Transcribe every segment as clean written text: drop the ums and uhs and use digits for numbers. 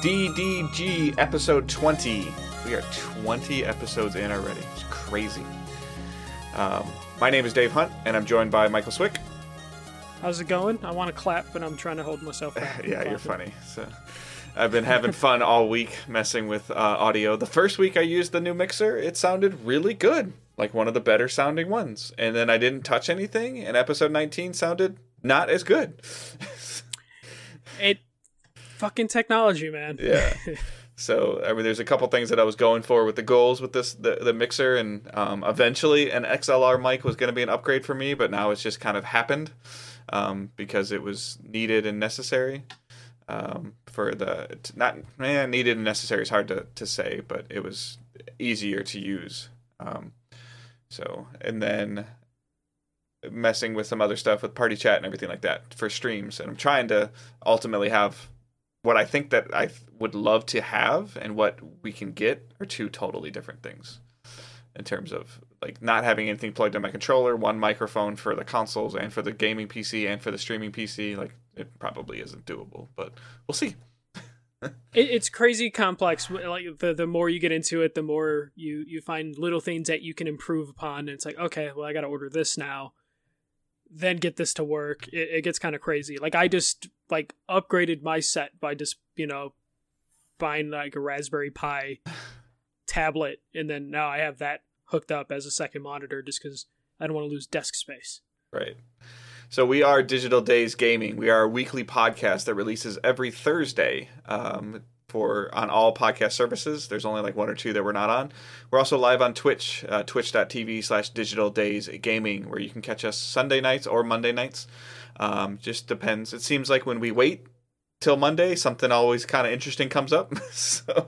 DDG episode 20. We are 20 episodes in already. It's crazy. My name is Dave Hunt, and I'm joined by Michael Swick. How's it going? I want to clap, but I'm trying to hold myself back. Yeah, you're funny. So, I've been having fun all week messing with audio. The first week I used the new mixer, it sounded really good. Like one of the better sounding ones. And then I didn't touch anything, and episode 19 sounded not as good. Fucking technology, man. Yeah. So, I mean, there's a couple things that I was going for with the goals with this, the mixer, and eventually an XLR mic was going to be an upgrade for me, but now it's just kind of happened because it was needed and necessary. Needed and necessary is hard to say, but it was easier to use. And then messing with some other stuff with Party Chat and everything like that for streams, and I'm trying to ultimately have what I think that I would love to have and what we can get are two totally different things in terms of like not having anything plugged in my controller, one microphone for the consoles and for the gaming PC and for the streaming PC. Like it probably isn't doable, but we'll see. It's crazy complex. Like the more you get into it, the more you find little things that you can improve upon. And it's like, okay, well, I got to order this now, then get this to work. It gets kind of crazy. Like I just upgraded my set by just, buying like a Raspberry Pi tablet. And then now I have that hooked up as a second monitor just because I don't want to lose desk space. Right. So we are Digital Days Gaming. We are a weekly podcast that releases every Thursday on all podcast services. There's only like one or two that we're not on. We're also live on Twitch, twitch.tv/Digital Days Gaming, where you can catch us Sunday nights or Monday nights. Just depends. It seems like when we wait till Monday, something always kind of interesting comes up. So,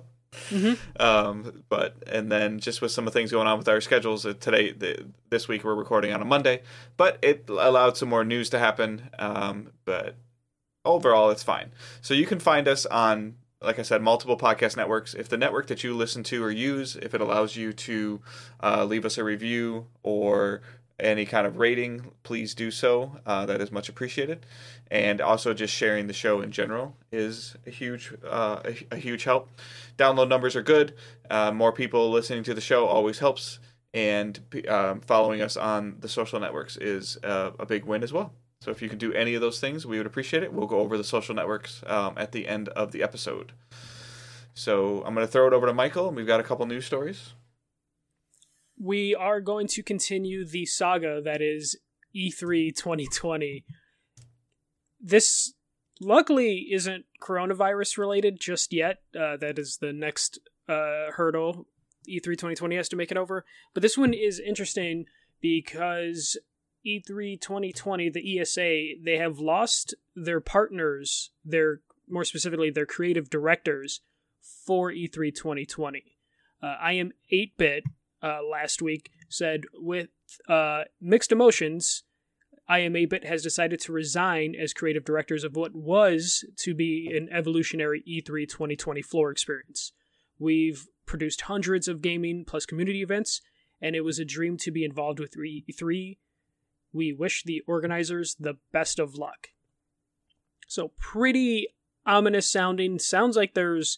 and then just with some of the things going on with our schedules this week we're recording on a Monday, but it allowed some more news to happen. But overall, it's fine. So you can find us on, like I said, multiple podcast networks. If the network that you listen to or use, if it allows you to leave us a review or any kind of rating, please do so. That is much appreciated. And also just sharing the show in general is a huge help. Download numbers are good. More people listening to the show always helps. And following us on the social networks is a big win as well. So if you can do any of those things, we would appreciate it. We'll go over the social networks at the end of the episode. So I'm going to throw it over to Michael, and we've got a couple news stories. We are going to continue the saga that is E3 2020. This luckily isn't coronavirus related just yet. That is the next hurdle E3 2020 has to make it over. But this one is interesting because E3 2020, the ESA, they have lost their partners, more specifically their creative directors for E3 2020. I Am 8-Bit last week said, with mixed emotions, I Am 8-Bit has decided to resign as creative directors of what was to be an evolutionary E3 2020 floor experience. We've produced hundreds of gaming plus community events, and it was a dream to be involved with E3. We wish the organizers the best of luck. So pretty ominous sounding. Sounds like there's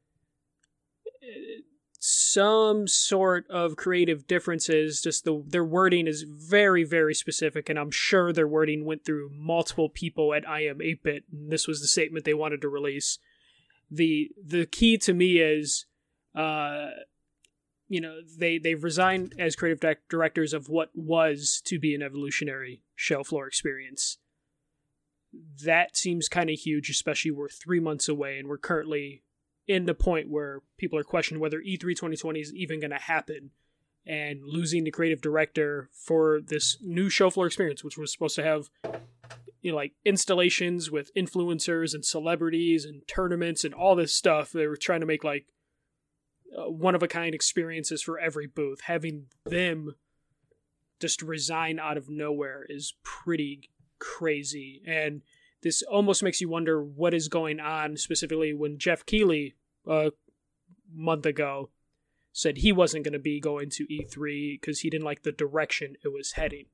some sort of creative differences. Just their wording is very, very specific, and I'm sure their wording went through multiple people at I Am 8-Bit, and this was the statement they wanted to release. The key to me is, they've resigned as creative directors of what was to be an evolutionary show floor experience. That seems kind of huge, especially we're 3 months away, and we're currently in the point where people are questioning whether E3 2020 is even going to happen, and losing the creative director for this new show floor experience, which was supposed to have installations with influencers and celebrities and tournaments and all this stuff. They were trying to make one-of-a-kind experiences for every booth. Having them just resign out of nowhere is pretty crazy, and this almost makes you wonder what is going on, specifically when Jeff Keighley, a month ago, said he wasn't going to be going to E3 because he didn't like the direction it was heading.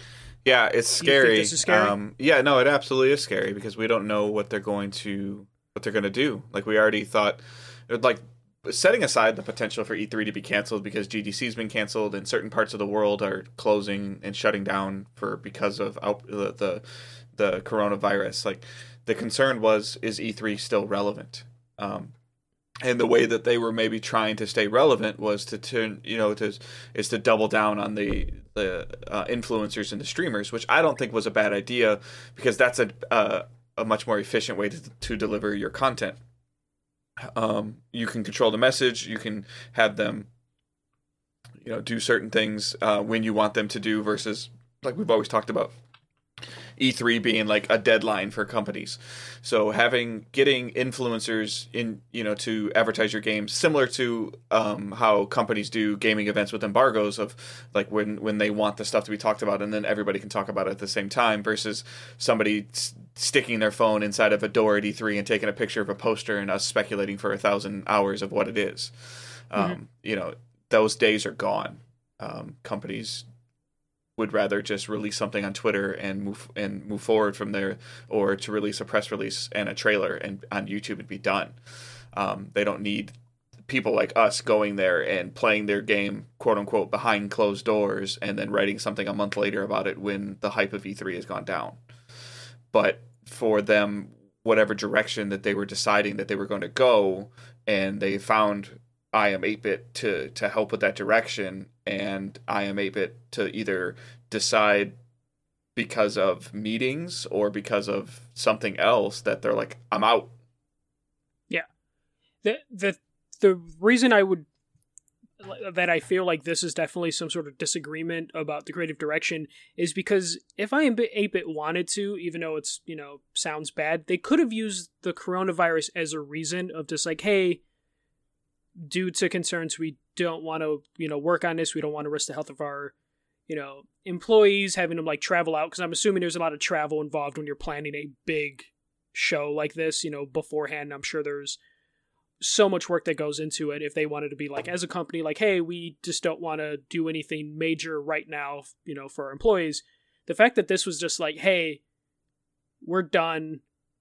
Yeah, it's scary. You think this is scary? Yeah, no, it absolutely is scary because we don't know what they're going to what they're going to do. Like, we already thought, like, setting aside the potential for E3 to be canceled because GDC's been canceled and certain parts of the world are closing and shutting down because of the coronavirus. Like, the concern was, is E3 still relevant? And the way that they were maybe trying to stay relevant was to turn, to double down on the influencers and the streamers, which I don't think was a bad idea, because that's a much more efficient way to deliver your content. You can control the message. You can have them, do certain things when you want them to do, versus, like we've always talked about, E3 being like a deadline for companies. So getting influencers in, to advertise your games, similar to how companies do gaming events with embargoes, of like when they want the stuff to be talked about and then everybody can talk about it at the same time, versus somebody sticking their phone inside of a door at E3 and taking a picture of a poster and us speculating for 1,000 hours of what it is. Those days are gone. Companies would rather just release something on Twitter and move forward from there, or to release a press release and a trailer and on YouTube and be done. They don't need people like us going there and playing their game, quote unquote, behind closed doors, and then writing something a month later about it when the hype of E3 has gone down. But for them, whatever direction that they were deciding that they were going to go, and they found I Am 8-Bit to help with that direction, and I Am 8-Bit to either decide because of meetings or because of something else that they're like, I'm out. Yeah. The reason I feel like this is definitely some sort of disagreement about the creative direction is because if I Am 8-Bit wanted to, even though it's, sounds bad, they could have used the coronavirus as a reason of just like, hey, due to concerns, we don't want to, work on this. We don't want to risk the health of our, employees, having them like travel out. Because I'm assuming there's a lot of travel involved when you're planning a big show like this, beforehand. I'm sure there's so much work that goes into it. If they wanted to be like, as a company, like, hey, we just don't want to do anything major right now, for our employees. The fact that this was just like, hey, we're done,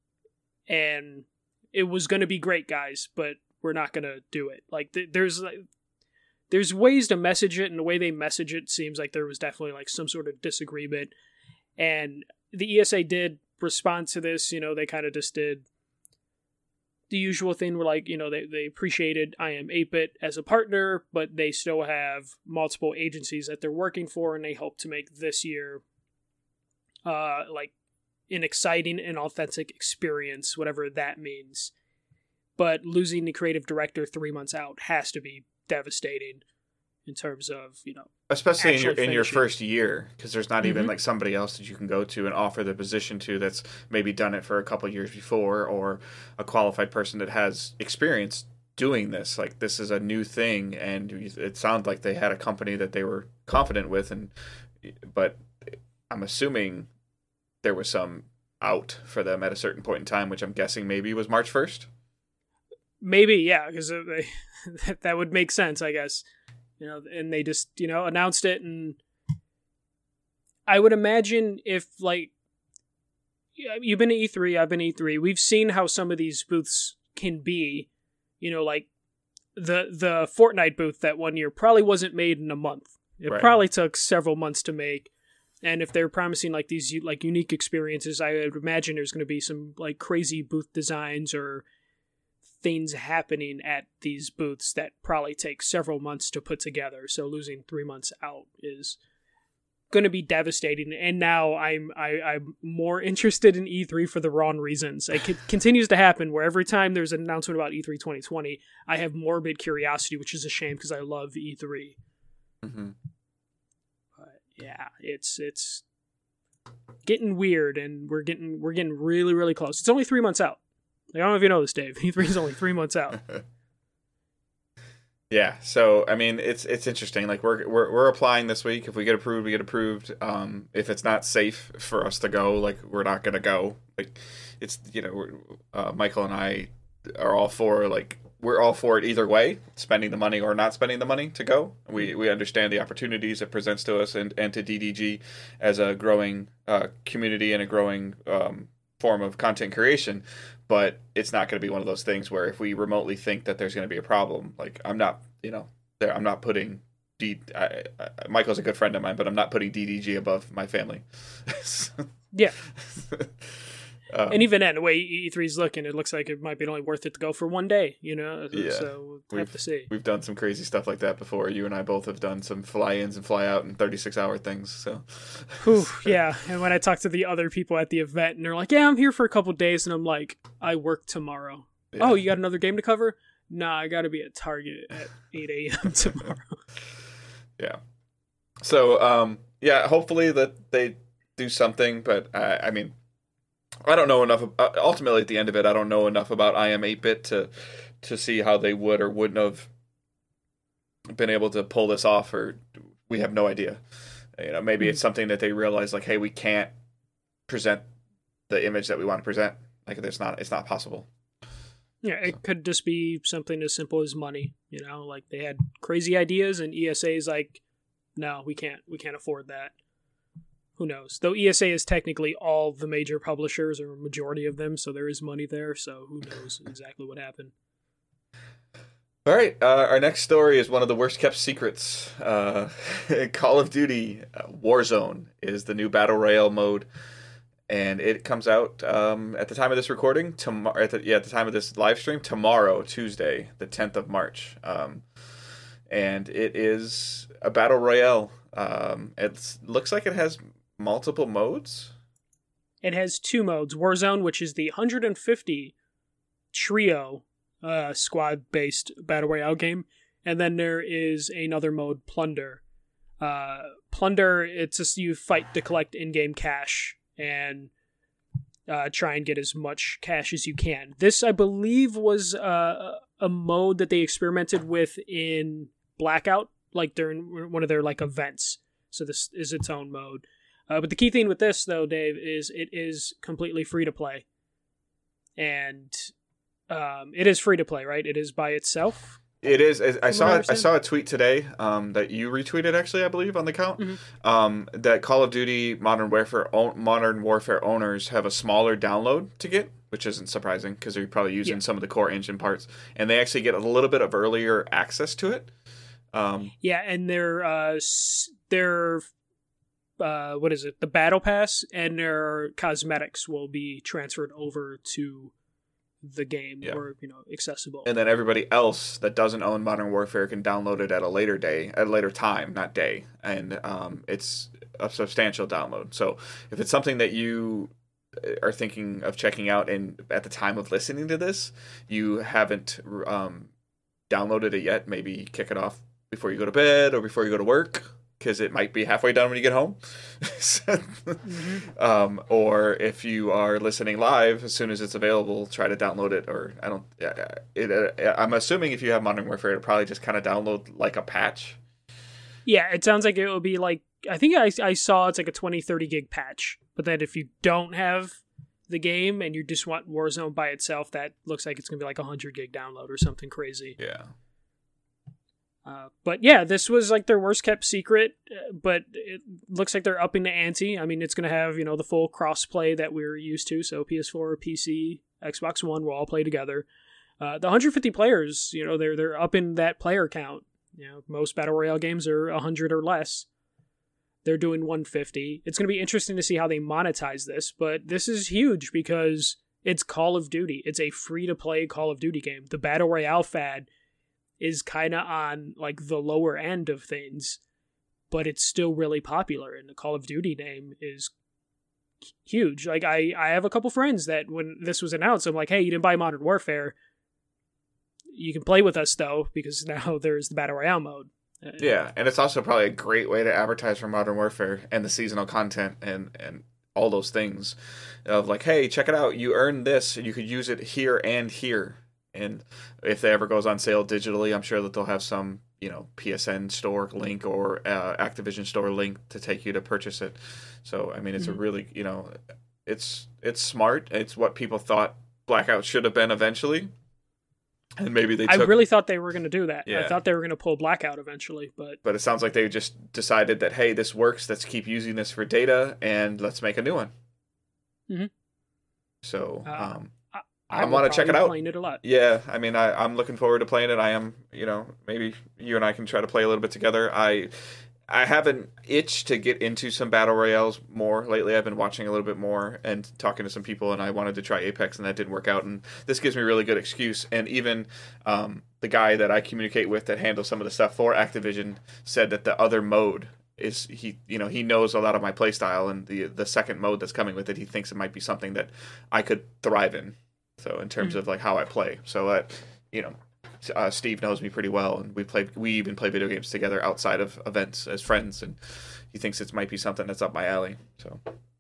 and it was going to be great, guys, but we're not going to do it. Like, there's ways to message it, and the way they message it seems like there was definitely like some sort of disagreement. And the ESA did respond to this. They kind of just did the usual thing where, like, they appreciated I Am 8-Bit as a partner, but they still have multiple agencies that they're working for, and they hope to make this year like an exciting and authentic experience, whatever that means. But losing the creative director 3 months out has to be devastating in terms of, especially in your first year, because there's not even like somebody else that you can go to and offer the position to that's maybe done it for a couple of years before, or a qualified person that has experience doing this. Like, this is a new thing, and it sounded like they had a company that they were confident with, but I'm assuming there was some out for them at a certain point in time, which I'm guessing maybe was March 1st. Maybe, yeah, because that would make sense, I guess. And they just, announced it, and I would imagine if, like, you've been to E3, I've been to E3, we've seen how some of these booths can be, like the Fortnite booth that one year probably wasn't made in a month. It probably took several months to make. And if they're promising like these like unique experiences, I would imagine there's going to be some like crazy booth designs or things happening at these booths that probably take several months to put together. So losing 3 months out is going to be devastating. And now I'm more interested in E3 for the wrong reasons. It continues to happen where every time there's an announcement about E3 2020, I have morbid curiosity, which is a shame because I love E3. Mm-hmm. But yeah, it's getting weird, and we're getting really, really close. It's only 3 months out. Like, I don't know if you know this, Dave. E3 is only 3 months out. Yeah, so I mean, it's interesting. Like, we're applying this week. If we get approved, we get approved. If it's not safe for us to go, like, we're not gonna go. Like, it's Michael and I are all for, like, we're all for it either way, spending the money or not spending the money to go. We understand the opportunities it presents to us and to DDG as a growing community and a growing form of content creation, but it's not going to be one of those things where if we remotely think that there's going to be a problem, like I'm not, I'm not putting Michael's a good friend of mine, but I'm not putting DDG above my family. Yeah. And even then, the way E3's looking, it looks like it might be only worth it to go for one day, Yeah. So we'll have to see. We've done some crazy stuff like that before. You and I both have done some fly-ins and fly-out and 36-hour things, so. Whew, yeah, and when I talk to the other people at the event, and they're like, yeah, I'm here for a couple days, and I'm like, I work tomorrow. Yeah. Oh, you got another game to cover? Nah, I gotta be at Target at 8 a.m. tomorrow. Yeah. So, hopefully that they do something, but I mean, I don't know enough. Ultimately, at the end of it, I don't know enough about I Am 8-Bit to see how they would or wouldn't have been able to pull this off, or we have no idea. Maybe it's something that they realize, like, hey, we can't present the image that we want to present. Like, it's not possible. Yeah, it could just be something as simple as money. Like they had crazy ideas, and ESA's like, no, we can't afford that. Who knows? Though ESA is technically all the major publishers, or a majority of them, so there is money there, so who knows exactly what happened. All right, our next story is one of the worst kept secrets. Call of Duty Warzone is the new Battle Royale mode, and it comes out at the time of this recording, at the time of this live stream, tomorrow, Tuesday, the 10th of March. And it is a Battle Royale. It looks like it has multiple modes? It has 2 modes. Warzone, which is the 150 trio squad-based Battle Royale game. And then there is another mode, Plunder. Plunder, it's just you fight to collect in-game cash and try and get as much cash as you can. This, I believe, was a mode that they experimented with in Blackout, like during one of their events. So this is its own mode. But the key thing with this, though, Dave, is it is completely free to play, and it is free to play, right? It is by itself. It is. I saw a tweet today that you retweeted, actually, I believe, on the account. Mm-hmm. That Call of Duty Modern Warfare owners have a smaller download to get, which isn't surprising because they're probably using some of the core engine parts, and they actually get a little bit of earlier access to it. And their what is it? The Battle Pass and their cosmetics will be transferred over to the game or accessible. And then everybody else that doesn't own Modern Warfare can download it at a later time, not day. And it's a substantial download. So if it's something that you are thinking of checking out, and at the time of listening to this, you haven't downloaded it yet, maybe kick it off before you go to bed or before you go to work, because it might be halfway done when you get home. Mm-hmm. Or if you are listening live, as soon as it's available, try to download it. Or I'm assuming if you have Modern Warfare, it'll probably just kind of download like a patch. Yeah, it sounds like it will be like, I think I saw it's like a 20-30 gig patch. But then if you don't have the game and you just want Warzone by itself, that looks like it's going to be like a 100 gig download or something crazy. Yeah. But yeah, this was like their worst kept secret, but it looks like they're upping the ante. I mean, it's going to have, the full cross-play that we're used to. So PS4, PC, Xbox One will all play together. The 150 players, they're upping that player count. Most Battle Royale games are 100 or less. They're doing 150. It's going to be interesting to see how they monetize this, but this is huge because it's Call of Duty. It's a free-to-play Call of Duty game. The Battle Royale fad is kind of on like the lower end of things, but it's still really popular, and the Call of Duty name is huge. Like I have a couple friends that when this was announced, I'm like, hey, you didn't buy Modern Warfare, you can play with us though, because now there's the Battle Royale mode. Yeah, and it's also probably a great way to advertise for Modern Warfare and the seasonal content and all those things of like, hey, check it out, you earned this, you could use it here and here. And if it ever goes on sale digitally, I'm sure that they'll have some, PSN store link or Activision store link to take you to purchase it. So, I mean, it's a really, it's smart. It's what people thought Blackout should have been eventually. And maybe I really thought they were going to do that. Yeah. I thought they were going to pull Blackout eventually, but it sounds like they just decided that, hey, this works. Let's keep using this for data and let's make a new one. Mm-hmm. So I want to check it out. Playing it a lot. Yeah, I mean, I'm looking forward to playing it. I am, maybe you and I can try to play a little bit together. I have an itch to get into some battle royales more lately. I've been watching a little bit more and talking to some people, and I wanted to try Apex, and that didn't work out. And this gives me a really good excuse. And even the guy that I communicate with that handles some of the stuff for Activision said that the other mode is he knows a lot of my playstyle, and the second mode that's coming with it, he thinks it might be something that I could thrive in. So in terms of like how I play, so Steve knows me pretty well, and we even play video games together outside of events as friends, and he thinks it might be something that's up my alley. So,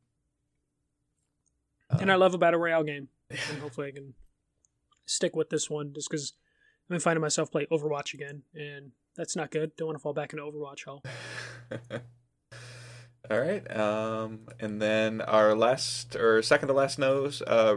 and I love a battle royale game, and hopefully I can stick with this one, just because I've been finding myself play Overwatch again, and that's not good. Don't want to fall back into Overwatch hell. All right, and then our second to last nose.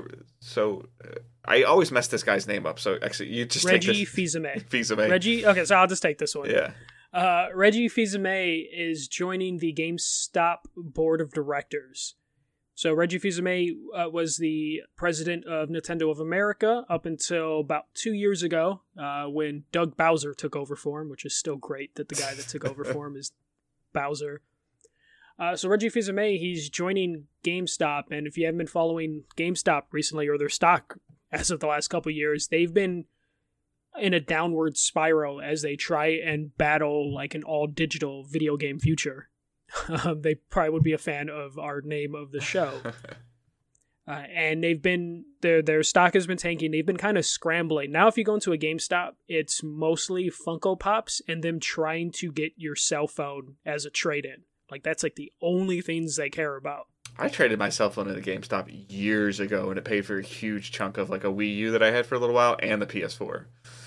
I always mess this guy's name up. So actually, you just Reggie take this. Fils-Aimé. Reggie. Okay, so I'll just take this one. Yeah. Reggie Fils-Aimé is joining the GameStop board of directors. So Reggie Fils-Aimé was the president of Nintendo of America up until about 2 years ago, when Doug Bowser took over for him, which is still great that the guy that took over for him is Bowser. So Reggie Fils-Aimé, he's joining GameStop, and if you haven't been following GameStop recently, or their stock as of the last couple of years, they've been in a downward spiral as they try and battle like an all-digital video game future. They probably would be a fan of our name of the show. And they've been, their stock has been tanking. They've been kind of scrambling. Now if you go into a GameStop, it's mostly Funko Pops and them trying to get your cell phone as a trade-in. Like, that's like the only things they care about. I traded my cell phone at a GameStop years ago, and it paid for a huge chunk of like a Wii U that I had for a little while and the PS4.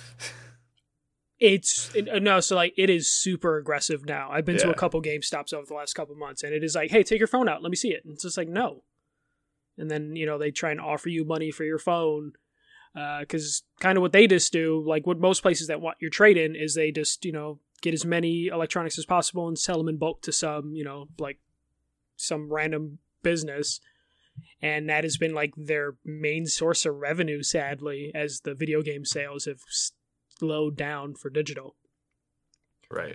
It is super aggressive now. I've been to a couple GameStops over the last couple months, and it is like, hey, take your phone out, let me see it. And it's just like, no. And then, they try and offer you money for your phone, because kind of what they just do, like what most places that want your trade-in is they just, get as many electronics as possible and sell them in bulk to some, like some random business. And that has been like their main source of revenue, sadly, as the video game sales have slowed down for digital. Right.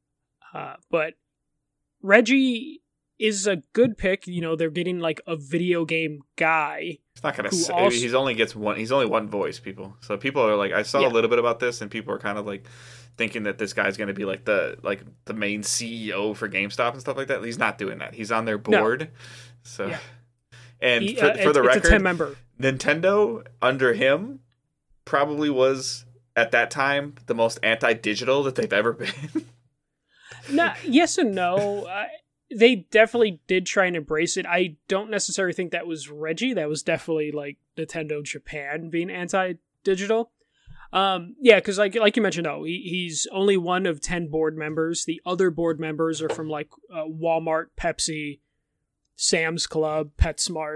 But Reggie is a good pick. They're getting like a video game guy. It's not gonna say he's only one voice, people. So people are like, I saw a little bit about this, and people are kind of like thinking that this guy's gonna be like the main CEO for GameStop and stuff like that. He's not doing that. He's on their board. No. So and for the record, it's a 10-member. Nintendo under him probably was at that time the most anti-digital that they've ever been. No, yes and no. They definitely did try and embrace it. I don't necessarily think that was Reggie. That was definitely like Nintendo Japan being anti-digital. Because like you mentioned, though, he's only one of 10 board members. The other board members are from like Walmart, Pepsi, Sam's Club, PetSmart.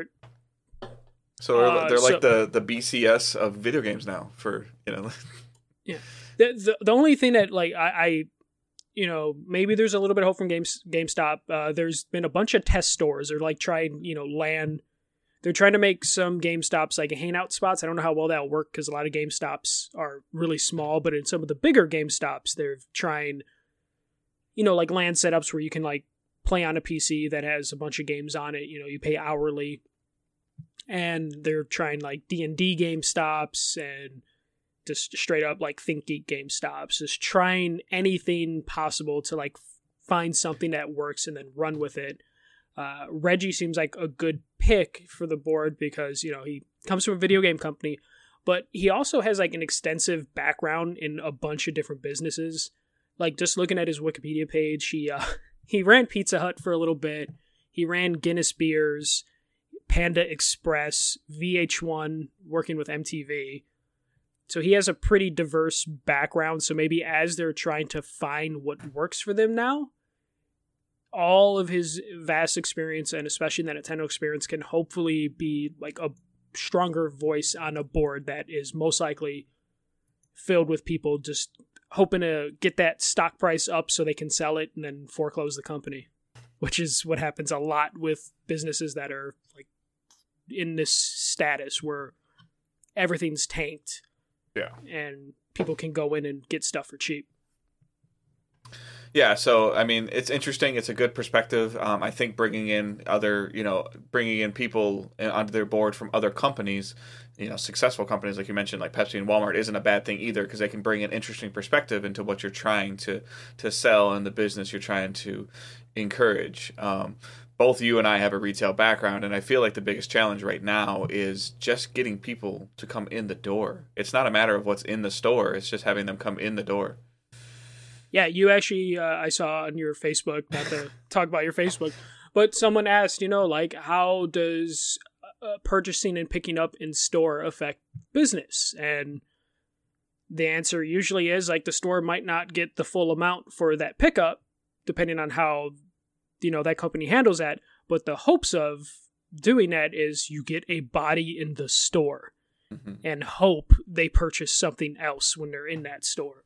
So they're like the BCS of video games now. Yeah. The only thing that like I maybe there's a little bit of hope from GameStop. There's been a bunch of test stores. They're like trying, they're trying to make some GameStops like hangout spots. I don't know how well that'll work because a lot of GameStops are really small, but in some of the bigger GameStops, they're trying, like LAN setups where you can like play on a PC that has a bunch of games on it. You pay hourly, and they're trying like D&D GameStops and just straight up like ThinkGeek GameStops, just trying anything possible to like find something that works and then run with it. Reggie seems like a good pick for the board because, he comes from a video game company, but he also has like an extensive background in a bunch of different businesses. Like just looking at his Wikipedia page, he ran Pizza Hut for a little bit. He ran Guinness Beers, Panda Express, VH1, working with MTV. So he has a pretty diverse background. So maybe as they're trying to find what works for them now, all of his vast experience, and especially that Nintendo experience, can hopefully be like a stronger voice on a board that is most likely filled with people just hoping to get that stock price up so they can sell it and then foreclose the company, which is what happens a lot with businesses that are like in this status where everything's tanked. Yeah. And people can go in and get stuff for cheap. Yeah, so I mean, it's interesting. It's a good perspective. I think bringing in people onto their board from other companies, successful companies like you mentioned, like Pepsi and Walmart, isn't a bad thing either, because they can bring an interesting perspective into what you're trying to sell and the business you're trying to encourage. Both you and I have a retail background, and I feel like the biggest challenge right now is just getting people to come in the door. It's not a matter of what's in the store; it's just having them come in the door. Yeah, you actually, I saw on your Facebook, not to talk about your Facebook, but someone asked, how does purchasing and picking up in store affect business? And the answer usually is, the store might not get the full amount for that pickup, depending on how, that company handles that. But the hopes of doing that is you get a body in the store and hope they purchase something else when they're in that store.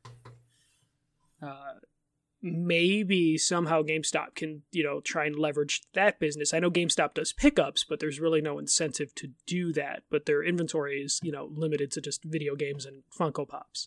Maybe somehow GameStop can, try and leverage that business. I know GameStop does pickups, but there's really no incentive to do that. But their inventory is, limited to just video games and Funko Pops.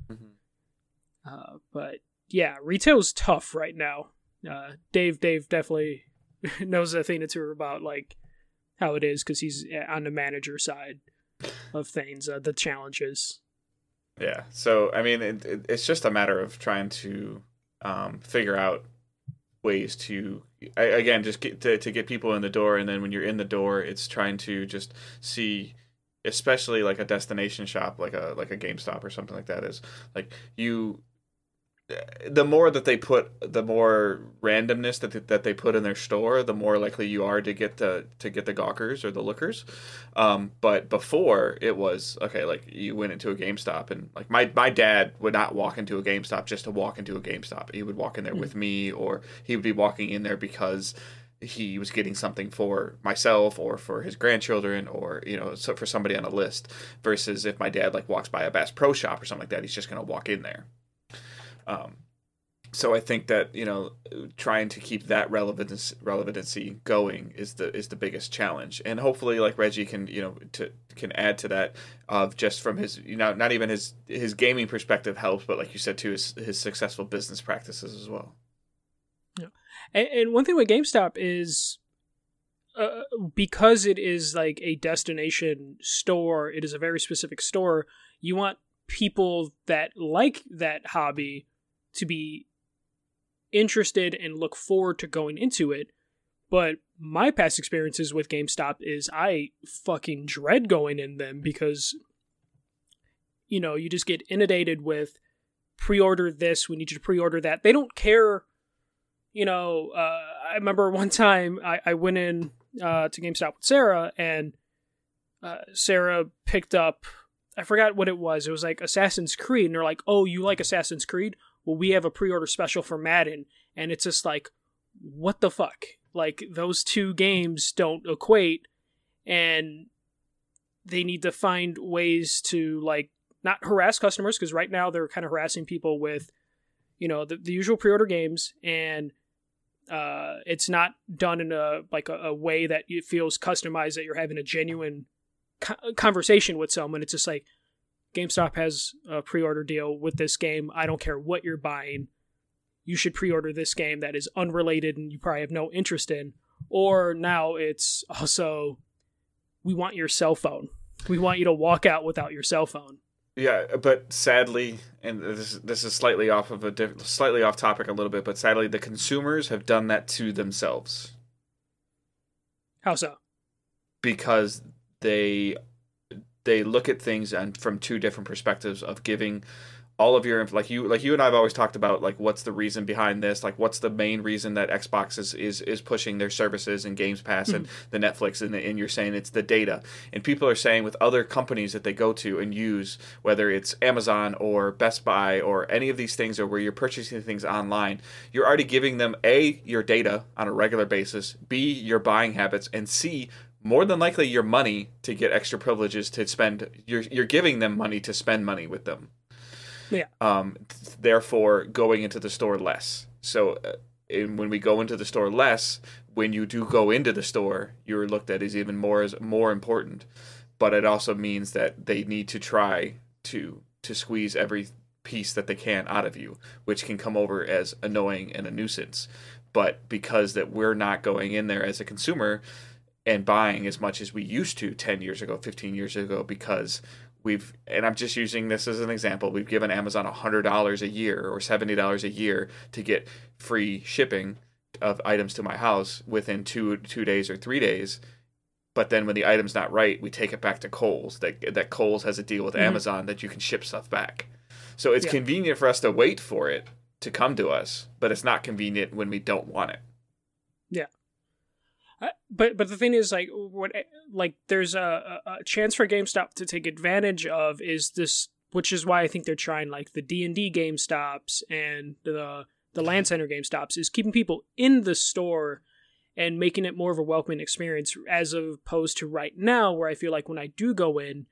But yeah, retail's tough right now. Dave definitely knows a thing or two about how it is, because he's on the manager side of things, the challenges. Yeah, so I mean, it's just a matter of trying to figure out ways to, again, just get people in the door, and then when you're in the door, it's trying to just see, especially like a destination shop, like a GameStop or something like that, is the more that they put, the more randomness that they put in their store, the more likely you are to get the gawkers or the lookers. But before, it was okay. You went into a GameStop, and my dad would not walk into a GameStop just to walk into a GameStop. He would walk in there with me, or he would be walking in there because he was getting something for myself or for his grandchildren, or for somebody on a list. Versus if my dad walks by a Bass Pro Shop or something like that, he's just going to walk in there. So I think that trying to keep that relevancy going is the biggest challenge, and hopefully Reggie can can add to that, of just from his not even his gaming perspective helps, but like you said too, his successful business practices as well. Yeah, and one thing with GameStop is, because it is a destination store, it is a very specific store. You want people that like that hobby to be interested and look forward to going into it. But my past experiences with GameStop is I fucking dread going in them, because you just get inundated with pre-order this, we need you to pre-order that. They don't care. I remember one time I went in to GameStop with Sarah, and Sarah picked up, I forgot what it was. It was Assassin's Creed, and they're like, "Oh, you like Assassin's Creed? Well, we have a pre-order special for Madden." And it's just what the fuck? Those two games don't equate, and they need to find ways to not harass customers, because right now they're kind of harassing people with the usual pre-order games, and it's not done in a way that it feels customized, that you're having a genuine conversation with someone. It's just GameStop has a pre-order deal with this game. I don't care what you're buying. You should pre-order this game that is unrelated and you probably have no interest in. Or now it's also, we want your cell phone. We want you to walk out without your cell phone. Yeah, but sadly, and this is slightly off topic a little bit, but sadly the consumers have done that to themselves. How so? Because they look at things from two different perspectives, of giving all of your, like you and I have always talked about, what's the reason behind this, what's the main reason that Xbox is pushing their services and Games Pass and the Netflix, and you're saying it's the data, and people are saying with other companies that they go to and use, whether it's Amazon or Best Buy or any of these things, or where you're purchasing things online, you're already giving them A, your data on a regular basis, B, your buying habits, and C, more than likely your money to get extra privileges to spend. You're giving them money to spend money with them. Yeah. Therefore, going into the store less. So when we go into the store less, when you do go into the store, you're looked at as even more important. But it also means that they need to try to squeeze every piece that they can out of you, which can come over as annoying and a nuisance. But because that we're not going in there as a consumer and buying as much as we used to 10 years ago, 15 years ago, because and I'm just using this as an example, we've given Amazon $100 a year or $70 a year to get free shipping of items to my house within 2 days or 3 days. But then when the item's not right, we take it back to Kohl's. That Kohl's has a deal with Amazon that you can ship stuff back. So it's convenient for us to wait for it to come to us, but it's not convenient when we don't want it. Yeah. But the thing is, there's a chance for GameStop to take advantage of is this, which is why I think they're trying like the D&D GameStops and the Land Center GameStops, is keeping people in the store and making it more of a welcoming experience, as opposed to right now, where I feel like when I do go in,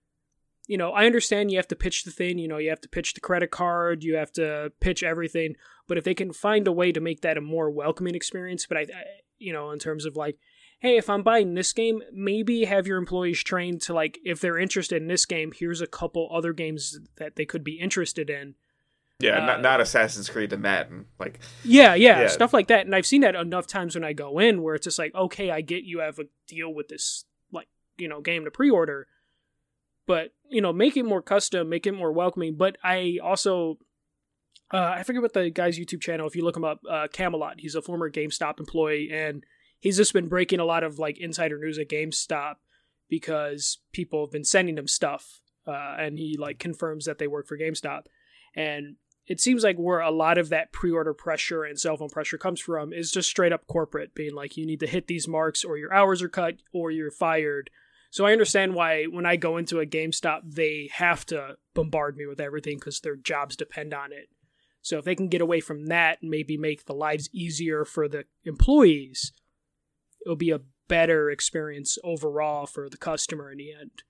I understand you have to pitch the thing, you have to pitch the credit card, you have to pitch everything, but if they can find a way to make that a more welcoming experience, but I in terms of like, hey, if I'm buying this game, maybe have your employees trained to like, if they're interested in this game, here's a couple other games that they could be interested in. Yeah, not Assassin's Creed and Madden. Like, yeah, stuff like that. And I've seen that enough times when I go in where it's just like, okay, I get you have a deal with this, like, game to pre-order. But, make it more custom, make it more welcoming. But I also, I forget what the guy's YouTube channel, if you look him up, Camelot. He's a former GameStop employee, and he's just been breaking a lot of, like, insider news at GameStop because people have been sending him stuff. And he, like, confirms that they work for GameStop. And it seems like where a lot of that pre-order pressure and cell phone pressure comes from is just straight up corporate, being like, you need to hit these marks or your hours are cut or you're fired. So I understand why when I go into a GameStop, they have to bombard me with everything because their jobs depend on it. So if they can get away from that and maybe make the lives easier for the employees, it'll be a better experience overall for the customer in the end.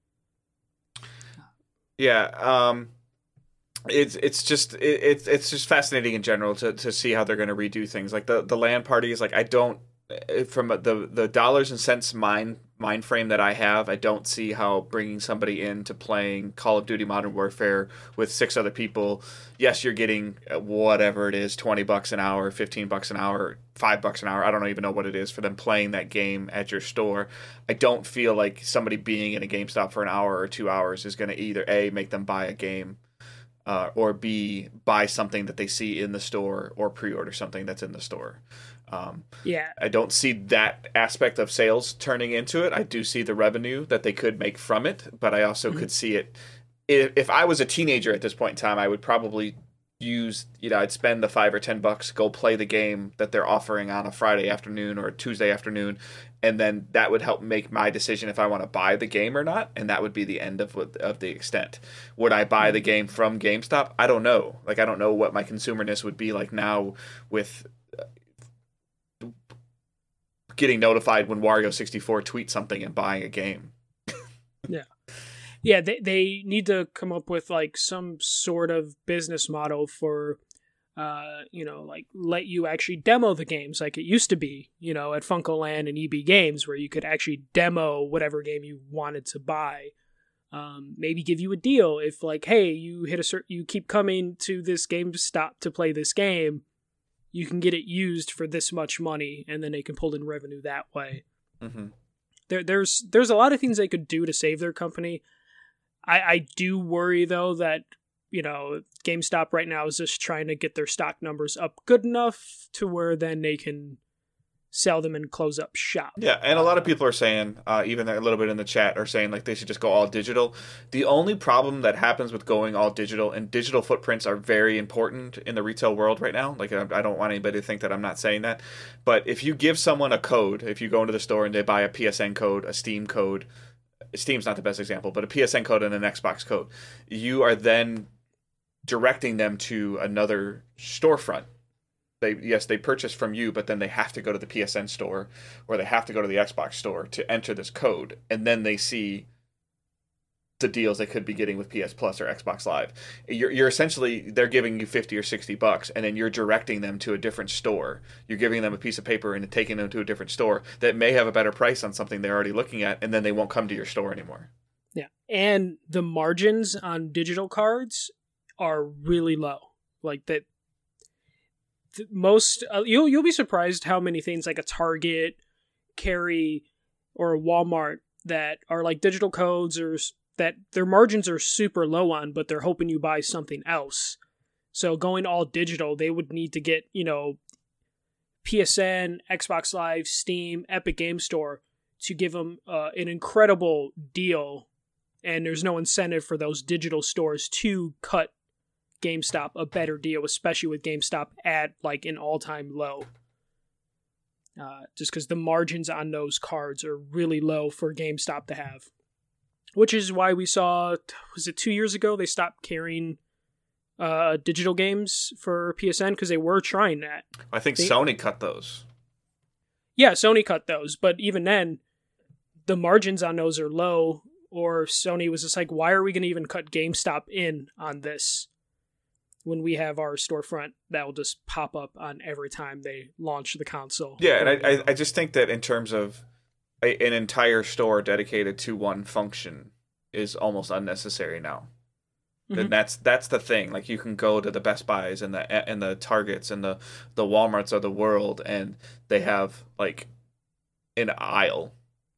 Yeah, it's just fascinating in general to see how they're going to redo things. Like the LAN parties, like I don't, from the dollars and cents mind frame that I have, I don't see how bringing somebody in to playing Call of Duty Modern Warfare with 6 other people, yes, you're getting whatever it is, $20 an hour, $15 an hour, $5 an hour, I don't even know what it is for them playing that game at your store. I don't feel like somebody being in a GameStop for an hour or 2 hours is going to either A, make them buy a game, or B, buy something that they see in the store or pre-order something that's in the store. I don't see that aspect of sales turning into it. I do see the revenue that they could make from it, but I also could see it. If I was a teenager at this point in time, I would probably use, I'd spend the $5 or $10, go play the game that they're offering on a Friday afternoon or a Tuesday afternoon, and then that would help make my decision if I want to buy the game or not, and that would be the end of the extent. Would I buy the game from GameStop? I don't know. Like, I don't know what my consumerness would be like now with getting notified when Wario64 tweets something and buying a game. Yeah, they need to come up with like some sort of business model for, like let you actually demo the games like it used to be, at FuncoLand and EB Games, where you could actually demo whatever game you wanted to buy. Maybe give you a deal if like, hey, you keep coming to this GameStop to play this game, you can get it used for this much money, and then they can pull in revenue that way. Mm-hmm. There's a lot of things they could do to save their company. I do worry, though, that, GameStop right now is just trying to get their stock numbers up good enough to where then they can sell them and close up shop. Yeah, and a lot of people are saying, even a little bit in the chat, are saying like they should just go all digital. The only problem that happens with going all digital, and digital footprints are very important in the retail world right now. Like, I don't want anybody to think that I'm not saying that. But if you give someone a code, if you go into the store and they buy a PSN code, a Steam code, Steam's not the best example, but a PSN code and an Xbox code, you are then directing them to another storefront. They purchase from you, but then they have to go to the PSN store or they have to go to the Xbox store to enter this code, and then they see the deals they could be getting with PS Plus or Xbox Live. You're essentially, they're giving you $50 or $60, and then you're directing them to a different store. You're giving them a piece of paper and taking them to a different store that may have a better price on something they're already looking at, and then they won't come to your store anymore. Yeah, and the margins on digital cards are really low. Like that, most you'll be surprised how many things like a Target, Carry, or a Walmart that are like digital codes or that their margins are super low on, but they're hoping you buy something else. So going all digital, they would need to get, PSN, Xbox Live, Steam, Epic Game Store to give them an incredible deal. And there's no incentive for those digital stores to cut GameStop a better deal, especially with GameStop at like an all-time low. Just because the margins on those cards are really low for GameStop to have. Which is why we saw, was it 2 years ago, they stopped carrying digital games for PSN because they were trying that. I think Sony cut those. Yeah, Sony cut those, but even then, the margins on those are low, or Sony was just like, why are we going to even cut GameStop in on this when we have our storefront that will just pop up on every time they launch the console? Yeah, and I just think that in terms of an entire store dedicated to one function is almost unnecessary now. Mm-hmm. And that's the thing. Like, you can go to the Best Buys and the Targets and the Walmarts of the world, and they have like an aisle,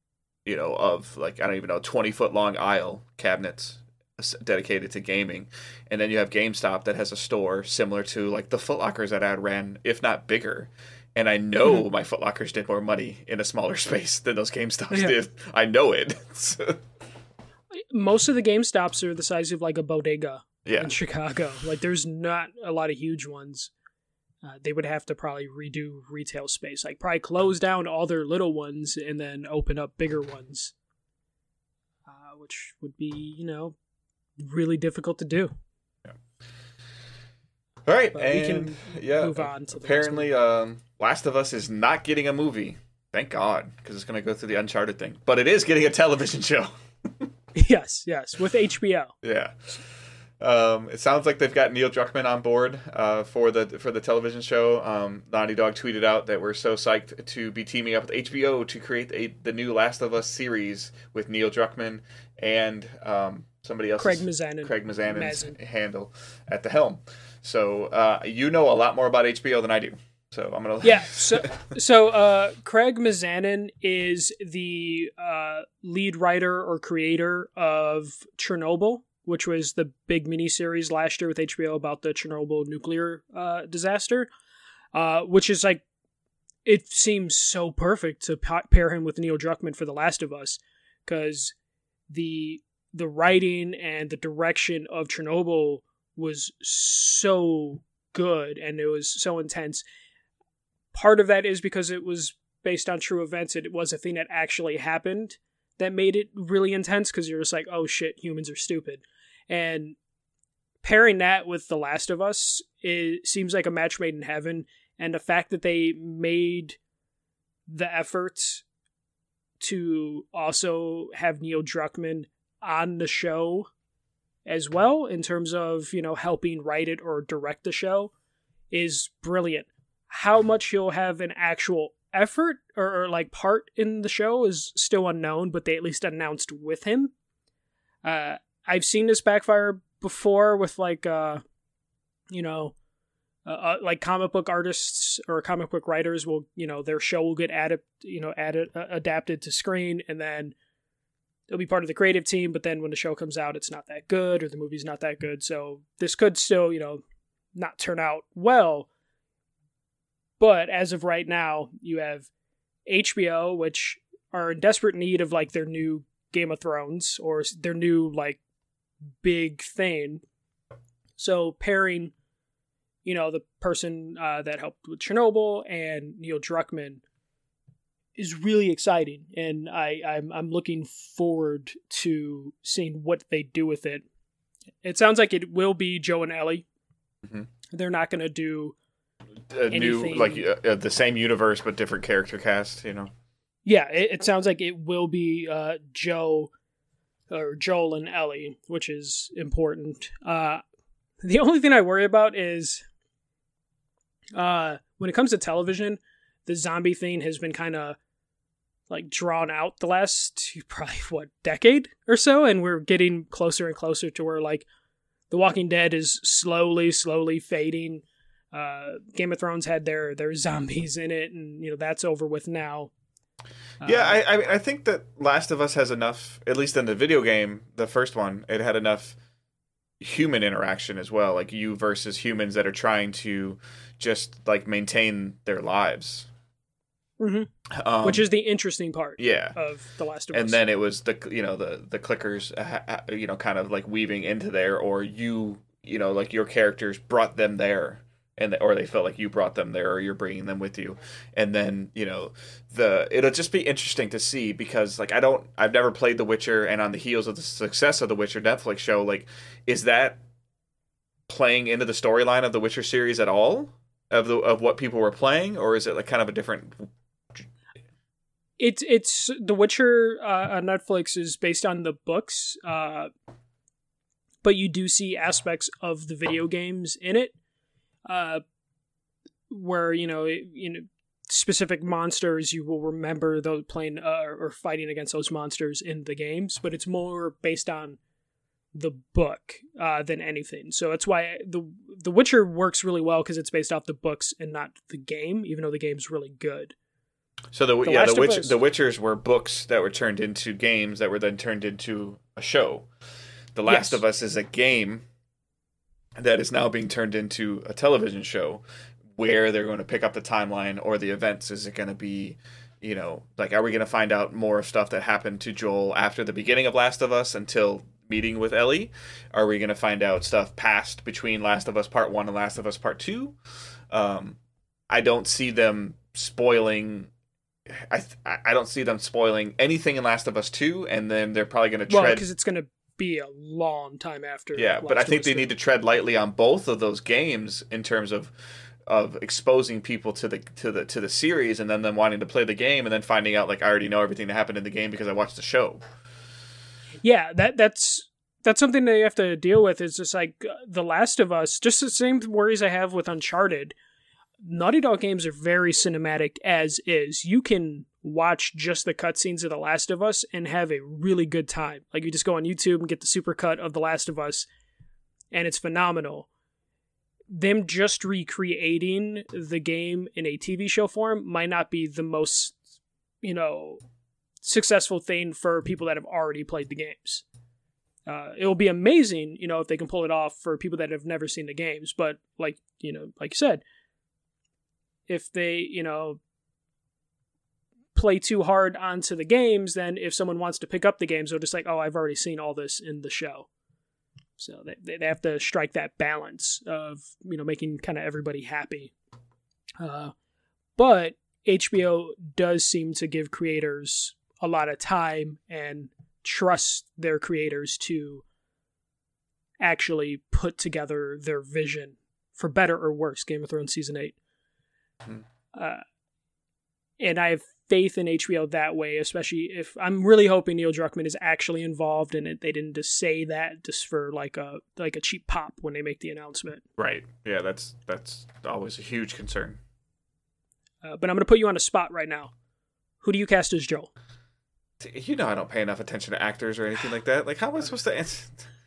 of like, I don't even know, 20-foot long aisle cabinets dedicated to gaming, and then you have GameStop that has a store similar to like the Foot Lockers that I ran, if not bigger. And I know my Foot Lockers did more money in a smaller space than those GameStops did. I know it. Most of the GameStops are the size of like a bodega in Chicago. Like, there's not a lot of huge ones. They would have to probably redo retail space. Like, probably close down all their little ones and then open up bigger ones. Which would be, really difficult to do. Yeah. All right, but and we can move on to apparently Last of Us is not getting a movie. Thank God, because it's going to go through the Uncharted thing. But it is getting a television show. Yes, with HBO. Yeah. It sounds like they've got Neil Druckmann on board for the television show. Naughty Dog tweeted out that we're so psyched to be teaming up with HBO to create the new Last of Us series with Neil Druckmann and somebody else. Craig Mazanin's handle at the helm. So you know a lot more about HBO than I do. So I'm gonna. Yeah. So Craig Mazanin is the lead writer or creator of Chernobyl, which was the big miniseries last year with HBO about the Chernobyl nuclear disaster. Which is like, it seems so perfect to pair him with Neil Druckmann for The Last of Us, because the writing and the direction of Chernobyl was so good and it was so intense. Part of that is because it was based on true events. It was a thing that actually happened that made it really intense, because you're just like, oh shit, humans are stupid. And pairing that with The Last of Us, it seems like a match made in heaven. And the fact that they made the effort to also have Neil Druckmann on the show as well, in terms of, helping write it or direct the show, is brilliant. How much he'll have an actual effort or like part in the show is still unknown, but they at least announced with him. I've seen this backfire before with like comic book artists or comic book writers will, their show will get adapted to screen, and then they'll be part of the creative team, but then when the show comes out, it's not that good, or the movie's not that good. So this could still, not turn out well. But as of right now, you have HBO, which are in desperate need of like their new Game of Thrones or their new like big thing. So pairing, the person that helped with Chernobyl and Neil Druckmann is really exciting, and I'm looking forward to seeing what they do with it. It sounds like it will be Joe and Ellie. Mm-hmm. They're not going to do new, like the same universe but different character cast, Yeah, it sounds like it will be Joe or Joel and Ellie, which is important. The only thing I worry about is when it comes to television, the zombie thing has been kind of like drawn out the last probably decade or so, and we're getting closer and closer to where like The Walking Dead is slowly fading. Game of Thrones had their zombies in it, and that's over with now. Yeah, I think that Last of Us has enough, at least in the video game, the first one, it had enough human interaction as well, like you versus humans that are trying to just like maintain their lives. Mm-hmm. Which is the interesting part of The Last of Us. And then it was the clickers kind of like weaving into there, or like your characters brought them there, or they felt like you brought them there, or you're bringing them with you. And then it'll just be interesting to see, because like I've never played The Witcher, and on the heels of the success of the Witcher Netflix show, like is that playing into the storyline of the Witcher series at all, of what people were playing, or is it like kind of a different? It's The Witcher on Netflix is based on the books, but you do see aspects of the video games in it, where specific monsters you will remember those playing or fighting against those monsters in the games, but it's more based on the book than anything. So that's why the Witcher works really well, because it's based off the books and not the game, even though the game's really good. So the Witchers were books that were turned into games that were then turned into a show. The Last of Us is a game that is now being turned into a television show, where they're going to pick up the timeline or the events. Is it going to be, like, are we going to find out more of stuff that happened to Joel after the beginning of Last of Us until meeting with Ellie? Are we going to find out stuff past between Last of Us Part 1 and Last of Us Part 2? I don't see them spoiling... I don't see them spoiling anything in Last of Us 2, and then they're probably going to tread... because it's going to be a long time after. Yeah, but I think they need to tread lightly on both of those games in terms of exposing people to the series, and then them wanting to play the game, and then finding out like I already know everything that happened in the game because I watched the show. Yeah, that's something that you have to deal with. Is just like The Last of Us, just the same worries I have with Uncharted. Naughty Dog games are very cinematic as is. You can watch just the cutscenes of The Last of Us and have a really good time. Like, you just go on YouTube and get the supercut of The Last of Us, and it's phenomenal. Them just recreating the game in a TV show form might not be the most, successful thing for people that have already played the games. It'll be amazing, if they can pull it off for people that have never seen the games. But like you said, if they, play too hard onto the games, then if someone wants to pick up the games, they're just like, oh, I've already seen all this in the show. So they have to strike that balance of, making kind of everybody happy. But HBO does seem to give creators a lot of time and trust their creators to actually put together their vision, for better or worse. Game of Thrones Season 8. And I have faith in HBO that way, especially if I'm really hoping Neil Druckmann is actually involved in it. They didn't just say that just for like a cheap pop when they make the announcement. Right. Yeah, that's always a huge concern. But I'm going to put you on a spot right now. Who do you cast as Joel? I don't pay enough attention to actors or anything like that. Like, how am I supposed to answer?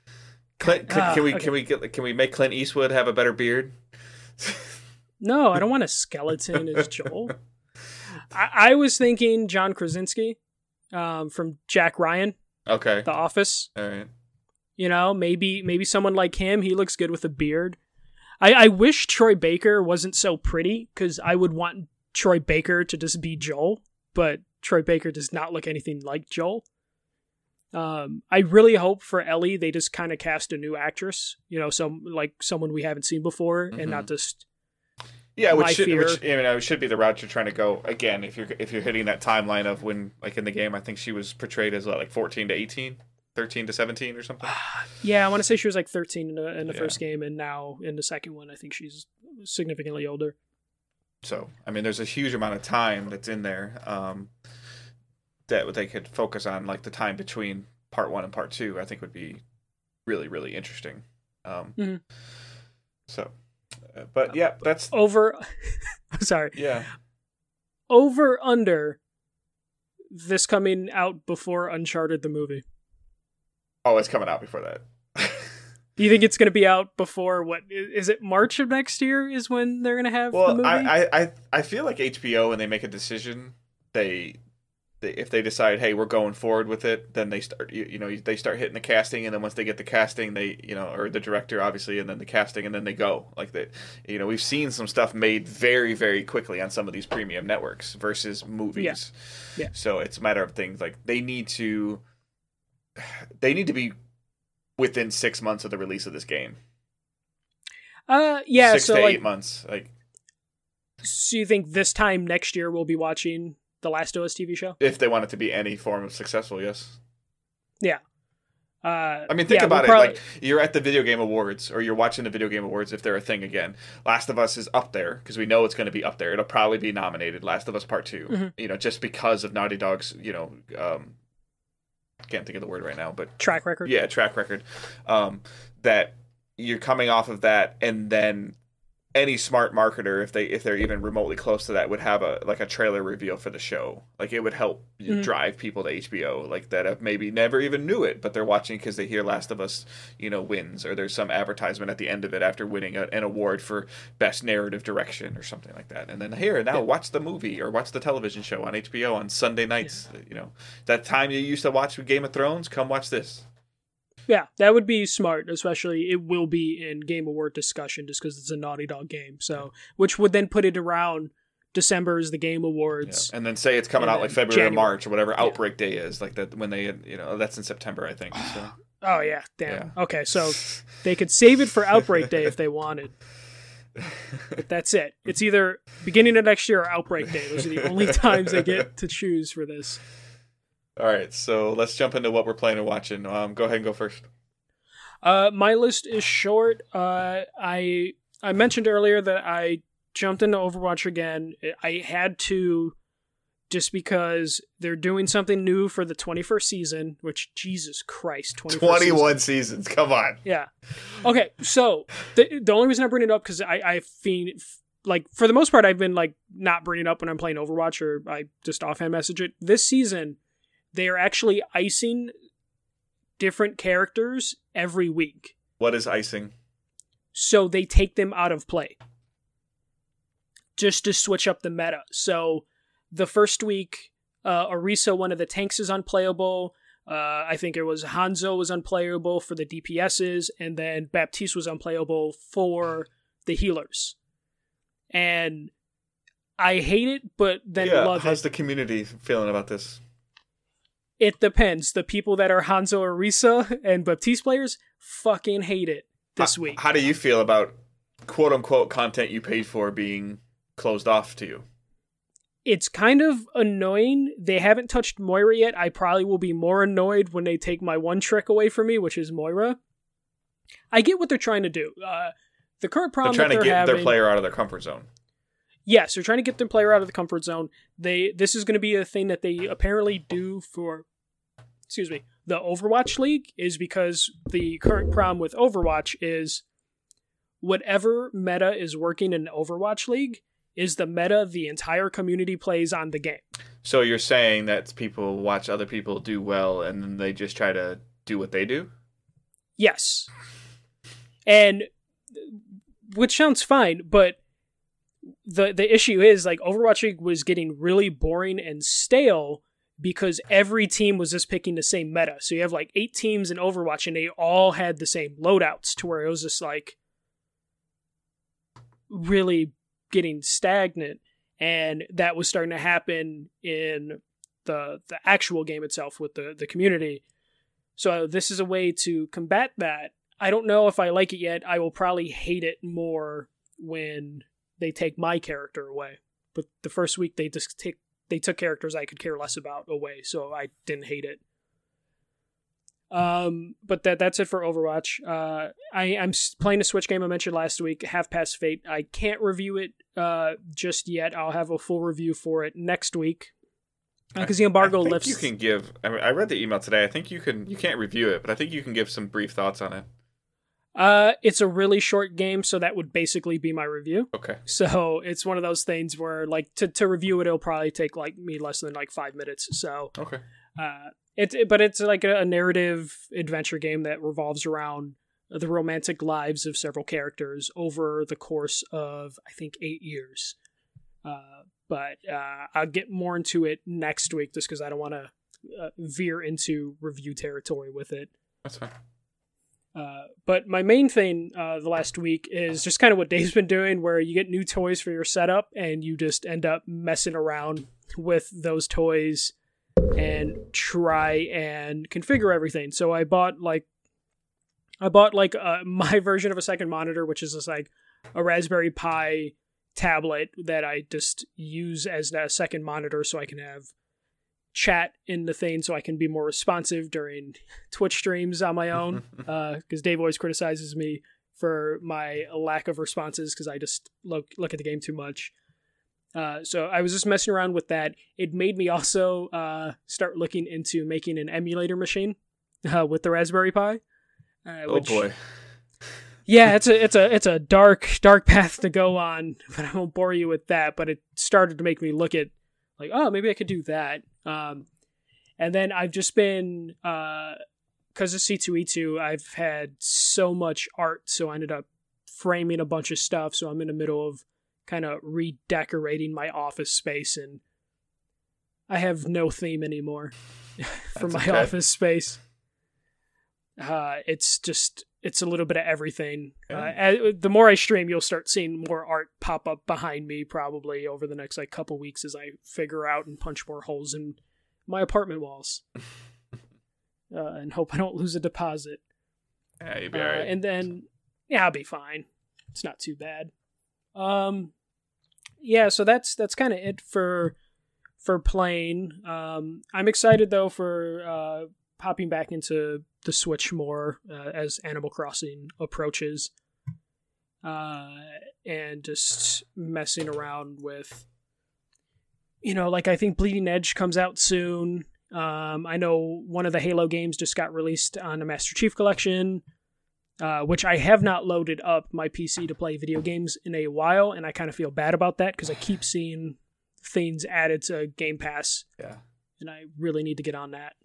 Can we make Clint Eastwood have a better beard? No, I don't want a skeleton as Joel. I was thinking John Krasinski from Jack Ryan. Okay. The Office. All right. Maybe someone like him. He looks good with a beard. I wish Troy Baker wasn't so pretty, because I would want Troy Baker to just be Joel, but Troy Baker does not look anything like Joel. I really hope for Ellie they just kind of cast a new actress, someone we haven't seen before, and not just... Yeah, which should be the route you're trying to go. Again, if you're hitting that timeline of when, like in the game, I think she was portrayed as like 14 to 18, 13 to 17 or something. Yeah, I want to say she was like 13 in the first game, and now in the second one, I think she's significantly older. So, I mean, there's a huge amount of time that's in there that they could focus on, like the time between part 1 and part 2, I think would be really, really interesting. So, but yeah, that's over. Sorry. Yeah. Over under this coming out before Uncharted the movie. Oh, it's coming out before that. Do you think it's going to be out before what is it? March of next year is when they're going to have the movie? I feel like HBO, when they make a decision, they if they decide, hey, we're going forward with it, then they start they start hitting the casting, and then once they get the casting, they or the director obviously, and then the casting, and then they go like that. We've seen some stuff made very, very quickly on some of these premium networks versus movies. Yeah. So it's a matter of things like they need to be within 6 months of the release of this game. 6 to 8 months. So you think this time next year we'll be watching the Last of Us TV show? If they want it to be any form of successful, yes. Yeah. Think about it. Like, you're at the Video Game Awards, or you're watching the Video Game Awards if they're a thing again. Last of Us is up there, because we know it's going to be up there. It'll probably be nominated, Last of Us Part 2. Just because of Naughty Dog's, can't think of the word right now, but track record. Yeah, track record. That you're coming off of that, and then any smart marketer, if they're even remotely close to that, would have a trailer reveal for the show. Like, it would help drive people to HBO, like that have maybe never even knew it, but they're watching because they hear Last of Us, wins, or there's some advertisement at the end of it after winning an award for best narrative direction or something like that. And then watch the movie or watch the television show on HBO on Sunday nights. Yeah. That time you used to watch Game of Thrones, come watch this. Yeah, that would be smart, especially it will be in Game Award discussion just because it's a Naughty Dog game. So, which would then put it around December is the Game Awards. Yeah. And then say it's coming out like February or March or whatever Outbreak Day is, like that when they, that's in September, I think. So. Oh, yeah, damn. Yeah. Okay, so they could save it for Outbreak Day if they wanted. But that's it. It's either beginning of next year or Outbreak Day. Those are the only times they get to choose for this. All right, so let's jump into what we're playing and watching. Go ahead and go first. My list is short. I mentioned earlier that I jumped into Overwatch again. I had to, just because they're doing something new for the 21st season, which, Jesus Christ, 21 seasons. Come on. Yeah. Okay, so the only reason I bring it up, because I feel like, for the most part, I've been like not bringing it up when I'm playing Overwatch, or I just offhand message it. This season, they are actually icing different characters every week. What is icing? So they take them out of play, just to switch up the meta. So the first week, Orisa, one of the tanks, is unplayable. I think it was Hanzo was unplayable for the DPSs, and then Baptiste was unplayable for the healers. And I hate it, but then love it. How's the community feeling about this? It depends. The people that are Hanzo, Orisa, and Baptiste players fucking hate it this week. How do you feel about quote-unquote content you paid for being closed off to you? It's kind of annoying. They haven't touched Moira yet. I probably will be more annoyed when they take my one trick away from me, which is Moira. I get what they're trying to do. The current problem they're trying to get their player out of their comfort zone. Yes, they're trying to get their player out of the comfort zone. This is going to be a thing that they apparently do for, the Overwatch League, is because the current problem with Overwatch is whatever meta is working in Overwatch League is the meta the entire community plays on the game. So you're saying that people watch other people do well and then they just try to do what they do? Yes. And which sounds fine, but the issue is, like, Overwatch League was getting really boring and stale because every team was just picking the same meta. So you have like 8 teams in Overwatch and they all had the same loadouts, to where it was just like really getting stagnant. And that was starting to happen in the actual game itself with the community. So this is a way to combat that. I don't know if I like it yet. I will probably hate it more when they take my character away. But the first week they took characters I could care less about away, so I didn't hate it. But that's it for Overwatch. I'm playing a Switch game I mentioned last week, Half Past Fate. I can't review it just yet. I'll have a full review for it next week. because the embargo I think lifts. you can give. I mean, I read the email today. I think you can. You can't review it, but I think you can give some brief thoughts on it. It's a really short game, so that would basically be my review. Okay. So it's one of those things where, like, to review it, it'll probably take like me less than like 5 minutes. So Okay. But it's like a narrative adventure game that revolves around the romantic lives of several characters over the course of, I think, 8 years. But I'll get more into it next week, just because I don't want to veer into review territory with it. That's fine. But my main thing the last week is just kind of what Dave's been doing, where you get new toys for your setup and you just end up messing around with those toys and try and configure everything. So I bought my version of a second monitor, which is just like a Raspberry Pi tablet that I just use as a second monitor so I can have chat in the thing, so I can be more responsive during Twitch streams on my own, because Dave always criticizes me for my lack of responses because I just look at the game too much. So I was just messing around with that. It made me also start looking into making an emulator machine with the Raspberry Pi. Oh boy. Yeah, it's a dark path to go on, but I won't bore you with that. But it started to make me look at, like, oh, maybe I could do that. And then I've just been, because of C2E2, I've had so much art, so I ended up framing a bunch of stuff. So I'm in the middle of kind of redecorating my office space, and I have no theme anymore for my office space. It's a little bit of everything. Yeah. The more I stream, you'll start seeing more art pop up behind me probably over the next couple weeks as I figure out and punch more holes in my apartment walls. And hope I don't lose a deposit. Yeah, you'll be all right. And then, I'll be fine. It's not too bad. So that's kind of it for playing. I'm excited though for popping back into the Switch more as Animal Crossing approaches, and just messing around with, I think Bleeding Edge comes out soon. I know one of the Halo games just got released on the Master Chief Collection, which I have not loaded up my PC to play video games in a while, and I kind of feel bad about that because I keep seeing things added to Game Pass. Yeah. And I really need to get on that.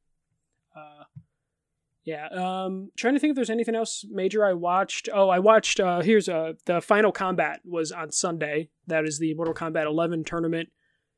Trying to think if there's anything else major I watched. Oh, I watched, the Final Combat was on Sunday. That is the Mortal Kombat 11 tournament.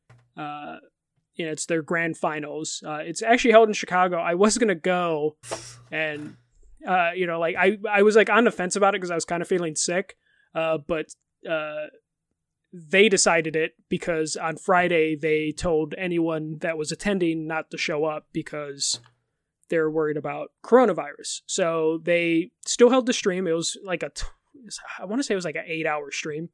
It's their grand finals. It's actually held in Chicago. I was going to go, and, I was on the fence about it because I was kind of feeling sick. But they decided it because on Friday they told anyone that was attending not to show up because they're worried about coronavirus. So they still held the stream. It was I want to say it was like an 8-hour stream.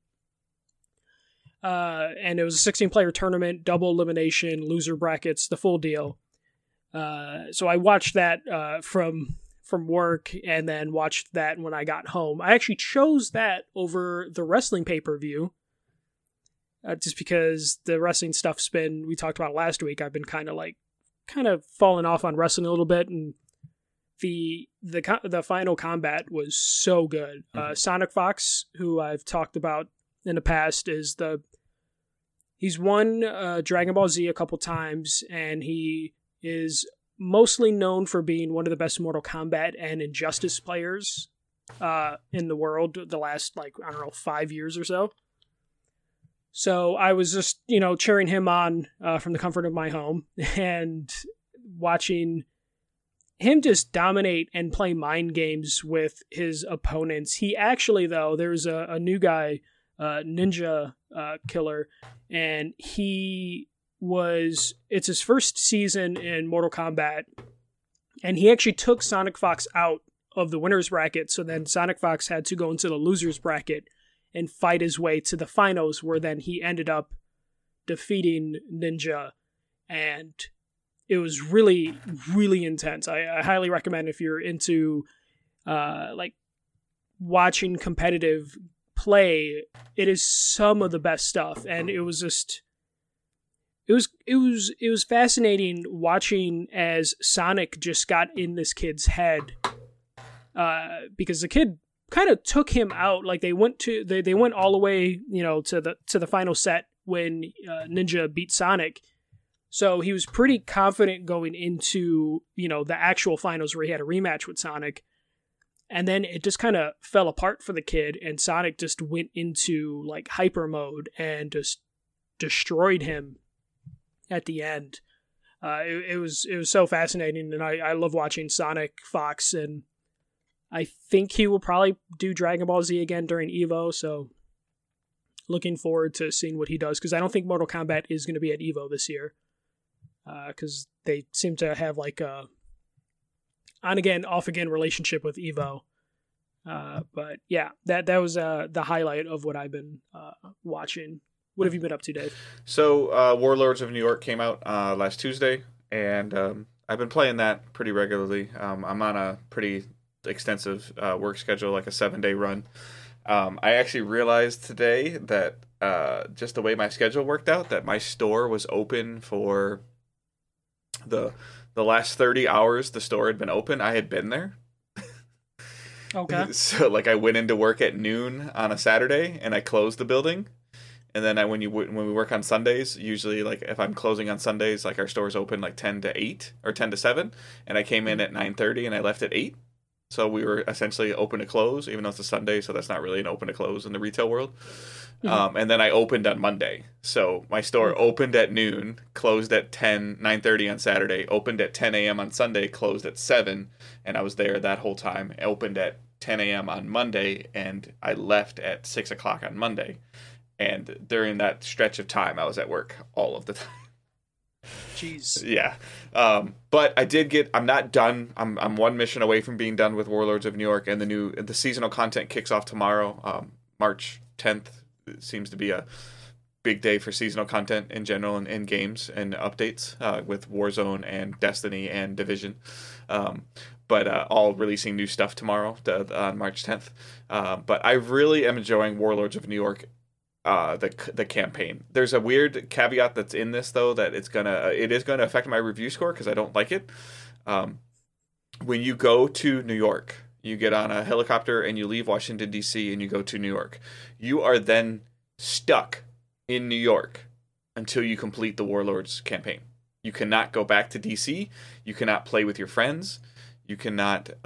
And it was a 16-player tournament, double elimination, loser brackets, the full deal. So I watched that from work, and then watched that when I got home. I actually chose that over the wrestling pay-per-view, just because the wrestling stuff's been, we talked about last week, I've been kind of falling off on wrestling a little bit, and the Final Combat was so good. Sonic Fox, who I've talked about in the past, he's won Dragon Ball Z a couple times, and he is mostly known for being one of the best Mortal Kombat and Injustice players in the world the last 5 years or so. So I was just, cheering him on from the comfort of my home and watching him just dominate and play mind games with his opponents. He actually, though, there's a new guy, Ninja Killer, and it's his first season in Mortal Kombat, and he actually took Sonic Fox out of the winner's bracket, so then Sonic Fox had to go into the loser's bracket and fight his way to the finals, where then he ended up defeating Ninja, and it was really, really intense. I highly recommend if you're into watching competitive play. It is some of the best stuff, and it was just it was fascinating watching as Sonic just got in this kid's head, because the kid kind of took him out. Like they went all the way, to the final set when Ninja beat Sonic. So he was pretty confident going into, the actual finals where he had a rematch with Sonic. And then it just kind of fell apart for the kid, and Sonic just went into like hyper mode and just destroyed him at the end. It was so fascinating, and I love watching Sonic Fox, and I think he will probably do Dragon Ball Z again during EVO, so looking forward to seeing what he does, because I don't think Mortal Kombat is going to be at EVO this year, because they seem to have like a on-again, off-again relationship with EVO. But yeah, that was the highlight of what I've been watching. What have you been up to, Dave? So, Warlords of New York came out last Tuesday, and I've been playing that pretty regularly. I'm on a pretty extensive work schedule, like a 7-day run. I actually realized today that just the way my schedule worked out, that my store was open for the last 30 hours the store had been open. I had been there. Okay. So, like, I went into work at noon on a Saturday, and I closed the building. And then when we work on Sundays, usually, like, if I'm closing on Sundays, like, our store's open, like, 10 to 8 or 10 to 7. And I came in at 9:30, and I left at 8. So we were essentially open to close, even though it's a Sunday, so that's not really an open to close in the retail world. Mm-hmm. And then I opened on Monday. So my store opened at noon, closed at 9:30 on Saturday, opened at 10 a.m. on Sunday, closed at 7, and I was there that whole time. I opened at 10 a.m. on Monday, and I left at 6 o'clock on Monday. And during that stretch of time, I was at work all of the time. Jeez. Yeah. But I'm not done. I'm one mission away from being done with Warlords of New York, and the seasonal content kicks off tomorrow, March 10th. It seems to be a big day for seasonal content in general and in games and updates, with Warzone and Destiny and Division. But all releasing new stuff tomorrow on March 10th. But I really am enjoying Warlords of New York. The campaign. There's a weird caveat that's in this, though, that it is gonna affect my review score because I don't like it. When you go to New York, you get on a helicopter and you leave Washington D.C. and you go to New York. You are then stuck in New York until you complete the Warlords campaign. You cannot go back to D.C. You cannot play with your friends. You can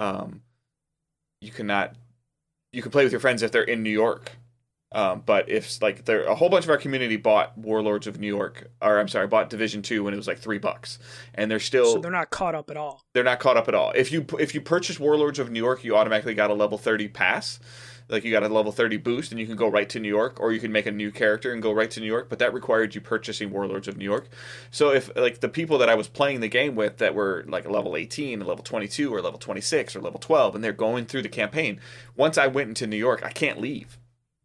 play with your friends if they're in New York. But if like a whole bunch of our community bought Warlords of New York, bought Division 2 when it was like $3, and so they're not caught up at all. They're not caught up at all. If you purchase Warlords of New York, you automatically got a level 30 pass, like you got a level 30 boost, and you can go right to New York, or you can make a new character and go right to New York. But that required you purchasing Warlords of New York. So if like the people that I was playing the game with that were like level 18, or level 22, or level 26, or level 12, and they're going through the campaign, once I went into New York, I can't leave.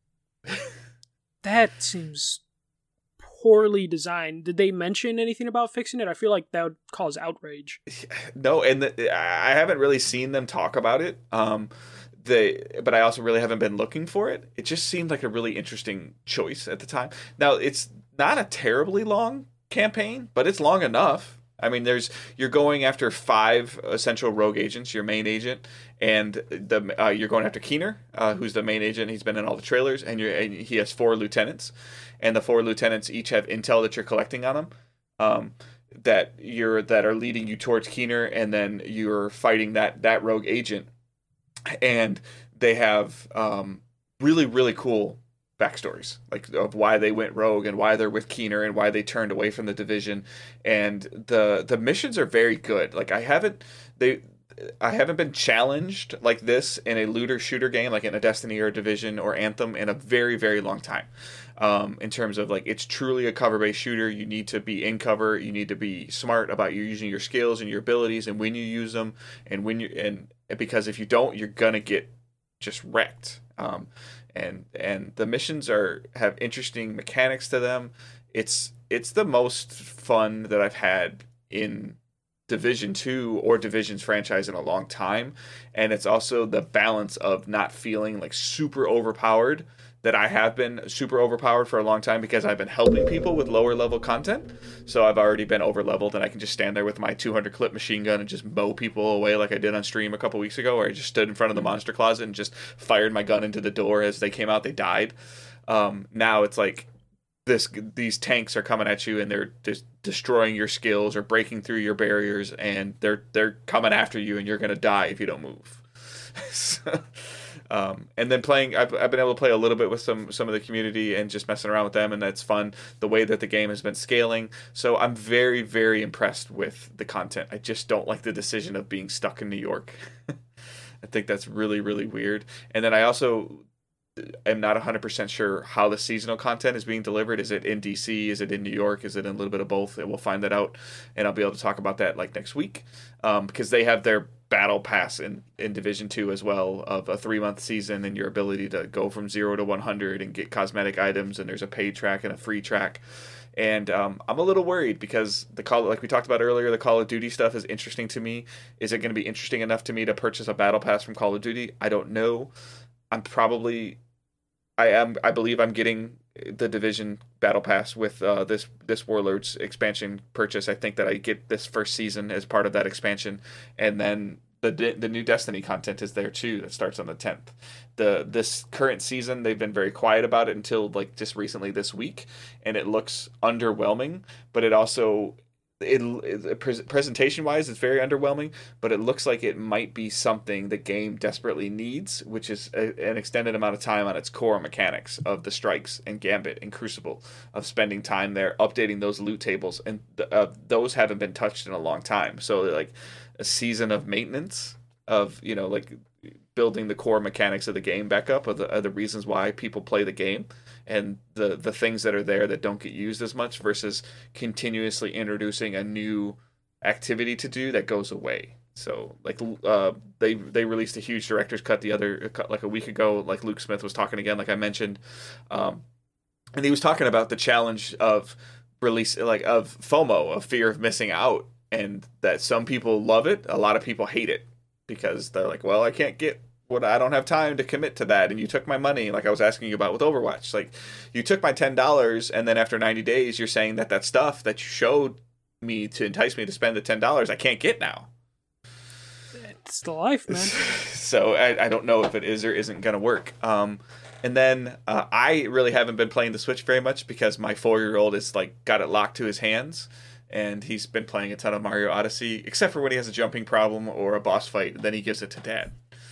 That seems poorly designed. Did they mention anything about fixing it? I feel like that would cause outrage. No, and I haven't really seen them talk about it. But I also really haven't been looking for it. It just seemed like a really interesting choice at the time. Now, it's not a terribly long campaign, but it's long enough. I mean, you're going after 5 essential rogue agents, your main agent, and you're going after Keener, who's the main agent. He's been in all the trailers, and he has 4 lieutenants, and the 4 lieutenants each have intel that you're collecting on them, that are leading you towards Keener, and then you're fighting that rogue agent, and they have really, really cool backstories, like of why they went rogue and why they're with Keener and why they turned away from the Division. And the missions are very good. Like I haven't been challenged like this in a looter shooter game, like in a Destiny or a Division or Anthem, in a very, very long time. In terms of like, it's truly a cover-based shooter. You need to be in cover. You need to be smart about using your skills and your abilities and when you use them, and because if you don't, you're gonna get just wrecked. And the missions have interesting mechanics to them. It's the most fun that I've had in Division 2 or Division's franchise in a long time. And it's also the balance of not feeling like super overpowered, that I have been super overpowered for a long time because I've been helping people with lower level content. So I've already been over leveled, and I can just stand there with my 200 clip machine gun and just mow people away like I did on stream a couple weeks ago, where I just stood in front of the monster closet and just fired my gun into the door. As they came out, they died. Now it's like these tanks are coming at you, and they're just destroying your skills or breaking through your barriers, and they're coming after you, and you're gonna die if you don't move. So, and then I've been able to play a little bit with some of the community and just messing around with them, and that's fun. The way that the game has been scaling, so I'm very, very impressed with the content. I just don't like the decision of being stuck in New York. I think that's really, really weird. And then I also am not 100% sure how the seasonal content is being delivered. Is it in DC? Is it in New York? Is it in a little bit of both? And we'll find that out, and I'll be able to talk about that like next week, because they have their battle pass in Division 2 as well, of a 3-month season, and your ability to go from 0 to 100 and get cosmetic items, and there's a paid track and a free track. And I'm a little worried because like we talked about earlier, the Call of Duty stuff is interesting to me. Is it going to be interesting enough to me to purchase a battle pass from Call of Duty? I don't know. I believe I'm getting the Division Battle Pass with this Warlords expansion purchase. I think that I get this first season as part of that expansion, and then the new Destiny content is there too. That starts on the 10th. This current season, they've been very quiet about it until like just recently this week, and it looks underwhelming. But it also presentation wise, it's very underwhelming, but it looks like it might be something the game desperately needs, which is an extended amount of time on its core mechanics of the strikes and Gambit and Crucible, of spending time there updating those loot tables, and those haven't been touched in a long time. So like a season of maintenance of, you know, like building the core mechanics of the game back up are the reasons why people play the game, and the things that are there that don't get used as much, versus continuously introducing a new activity to do that goes away. So like they released a huge director's cut like a week ago, like Luke Smith was talking again, like I mentioned, and he was talking about the challenge of release, like of FOMO, of fear of missing out, and that some people love it, a lot of people hate it, because they're like, well, I can't get I don't have time to commit to that, and you took my money, like I was asking you about with Overwatch. Like, you took my $10, and then after 90 days you're saying that stuff that you showed me to entice me to spend the $10 I can't get now. It's the life, man. So I don't know if it is or isn't gonna work. And then I really haven't been playing the Switch very much because my 4-year-old is like got it locked to his hands, and he's been playing a ton of Mario Odyssey, except for when he has a jumping problem or a boss fight, then he gives it to Dad.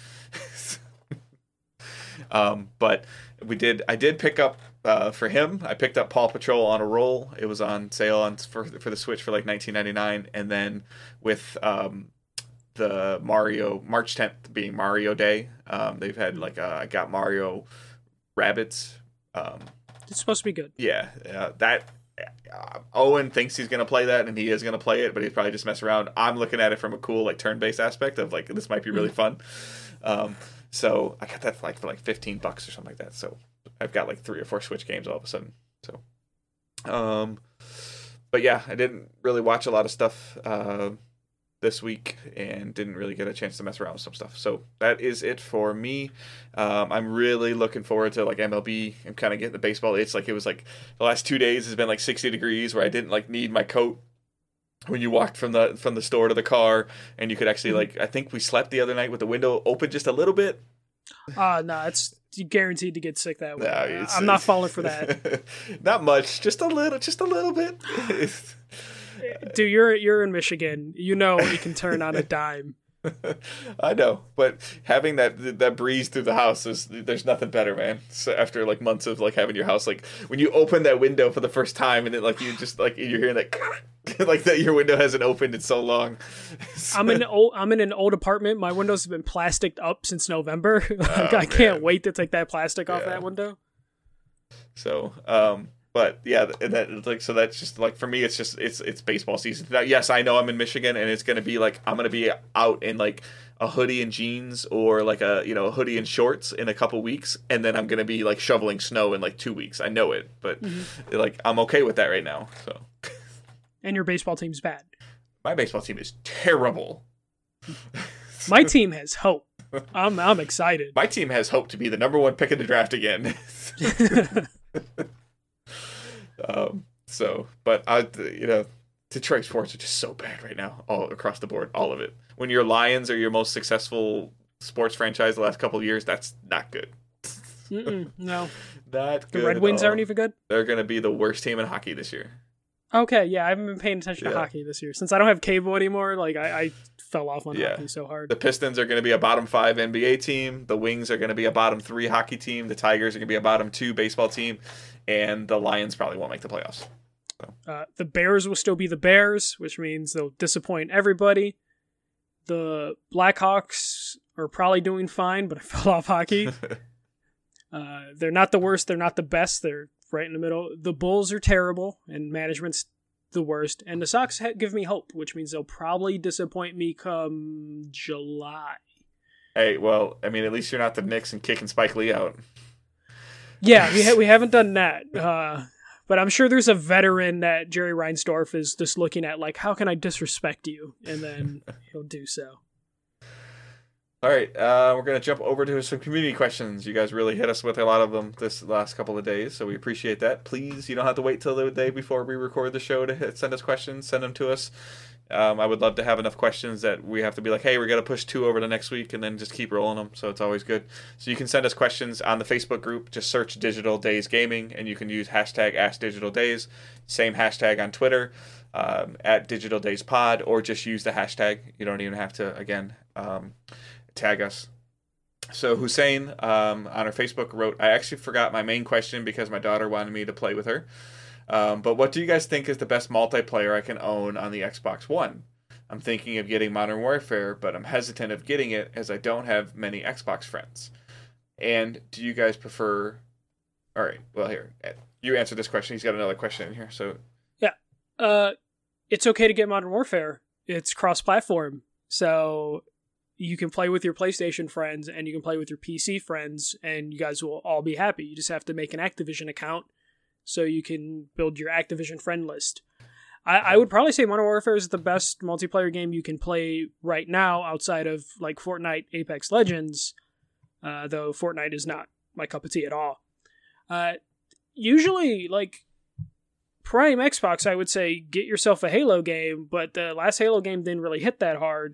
But I did pick up for him. I picked up Paw Patrol on a roll. It was on sale for the Switch for like $19.99, and then with the Mario March 10th being Mario Day, they've had like I got Mario Rabbids. It's supposed to be good. Yeah, that. Owen thinks he's gonna play that, and he is gonna play it, but he's probably just mess around. I'm looking at it from a cool like turn-based aspect of like, this might be really fun. So I got that for like $15 or something like that. So I've got like 3 or 4 Switch games all of a sudden. So, but yeah, I didn't really watch a lot of stuff this week, and didn't really get a chance to mess around with some stuff. So that is it for me. I'm really looking forward to like MLB. I'm kind of getting the baseball. It's like, it was like the last 2 days has been like 60 degrees where I didn't like need my coat when you walked from the store to the car, and you could actually like, I think we slept the other night with the window open just a little bit. No, it's guaranteed to get sick that way. No, I'm not falling for that. Not much, just a little bit. Dude, you're in Michigan. You know it can turn on a dime. I know, but having that breeze through the house there's nothing better, man. So after like months of like having your house, like when you open that window for the first time, and it like you just like you're hearing that like that your window hasn't opened in so long. I'm in an old apartment. My windows have been plasticed up since November. Like, I can't wait to take that plastic off that window. So, but yeah, that like, so that's just like, for me, it's just it's baseball season. Now, yes, I know I'm in Michigan, and it's gonna be like I'm gonna be out in like a hoodie and jeans, or like a hoodie and shorts in a couple weeks, and then I'm gonna be like shoveling snow in like 2 weeks. I know it, but like I'm okay with that right now. So. And your baseball team's bad. My baseball team is terrible. My team has hope. I'm excited. My team has hope to be the number one pick in the draft again. Detroit sports are just so bad right now, all across the board, all of it. When your Lions are your most successful sports franchise the last couple of years, that's not good. No. Not good. The Red Wings aren't even good? They're going to be the worst team in hockey this year. Okay, yeah, I haven't been paying attention to hockey this year. Since I don't have cable anymore, like, I fell off on hockey so hard. The Pistons are going to be a bottom 5 NBA team. The Wings are going to be a bottom 3 hockey team. The Tigers are going to be a bottom 2 baseball team. And the Lions probably won't make the playoffs. So. The Bears will still be the Bears, which means they'll disappoint everybody. The Blackhawks are probably doing fine, but I fell off hockey. They're not the worst. They're not the best. They're right in the middle. The Bulls are terrible, and management's the worst. And the Sox give me hope, which means they'll probably disappoint me come July. Hey, well, I mean, at least you're not the Knicks and kicking Spike Lee out. Yeah, we haven't done that. But I'm sure there's a veteran that Jerry Reinsdorf is just looking at, like, how can I disrespect you? And then he'll do so. All right, we're going to jump over to some community questions. You guys really hit us with a lot of them this last couple of days, so we appreciate that. Please, you don't have to wait till the day before we record the show to send us questions. Send them to us. I would love to have enough questions that we have to be like, hey, we're going to push 2 over to next week, and then just keep rolling them, so it's always good. So you can send us questions on the Facebook group. Just search Digital Days Gaming, and you can use hashtag AskDigitalDays. Same hashtag on Twitter, at Digital Days Pod, or just use the hashtag. You don't even have to, again, tag us. So Hussein on our Facebook wrote, I actually forgot my main question because my daughter wanted me to play with her. But what do you guys think is the best multiplayer I can own on the Xbox One? I'm thinking of getting Modern Warfare, but I'm hesitant of getting it as I don't have many Xbox friends. And do you guys prefer... All right, well, here, you answer this question. He's got another question in here, so... Yeah, it's okay to get Modern Warfare. It's cross-platform, so you can play with your PlayStation friends, and you can play with your PC friends, and you guys will all be happy. You just have to make an Activision account, so you can build your Activision friend list. I would probably say Modern Warfare is the best multiplayer game you can play right now outside of like Fortnite, Apex Legends, though Fortnite is not my cup of tea at all. Usually, like, Prime Xbox, I would say get yourself a Halo game, but the last Halo game didn't really hit that hard.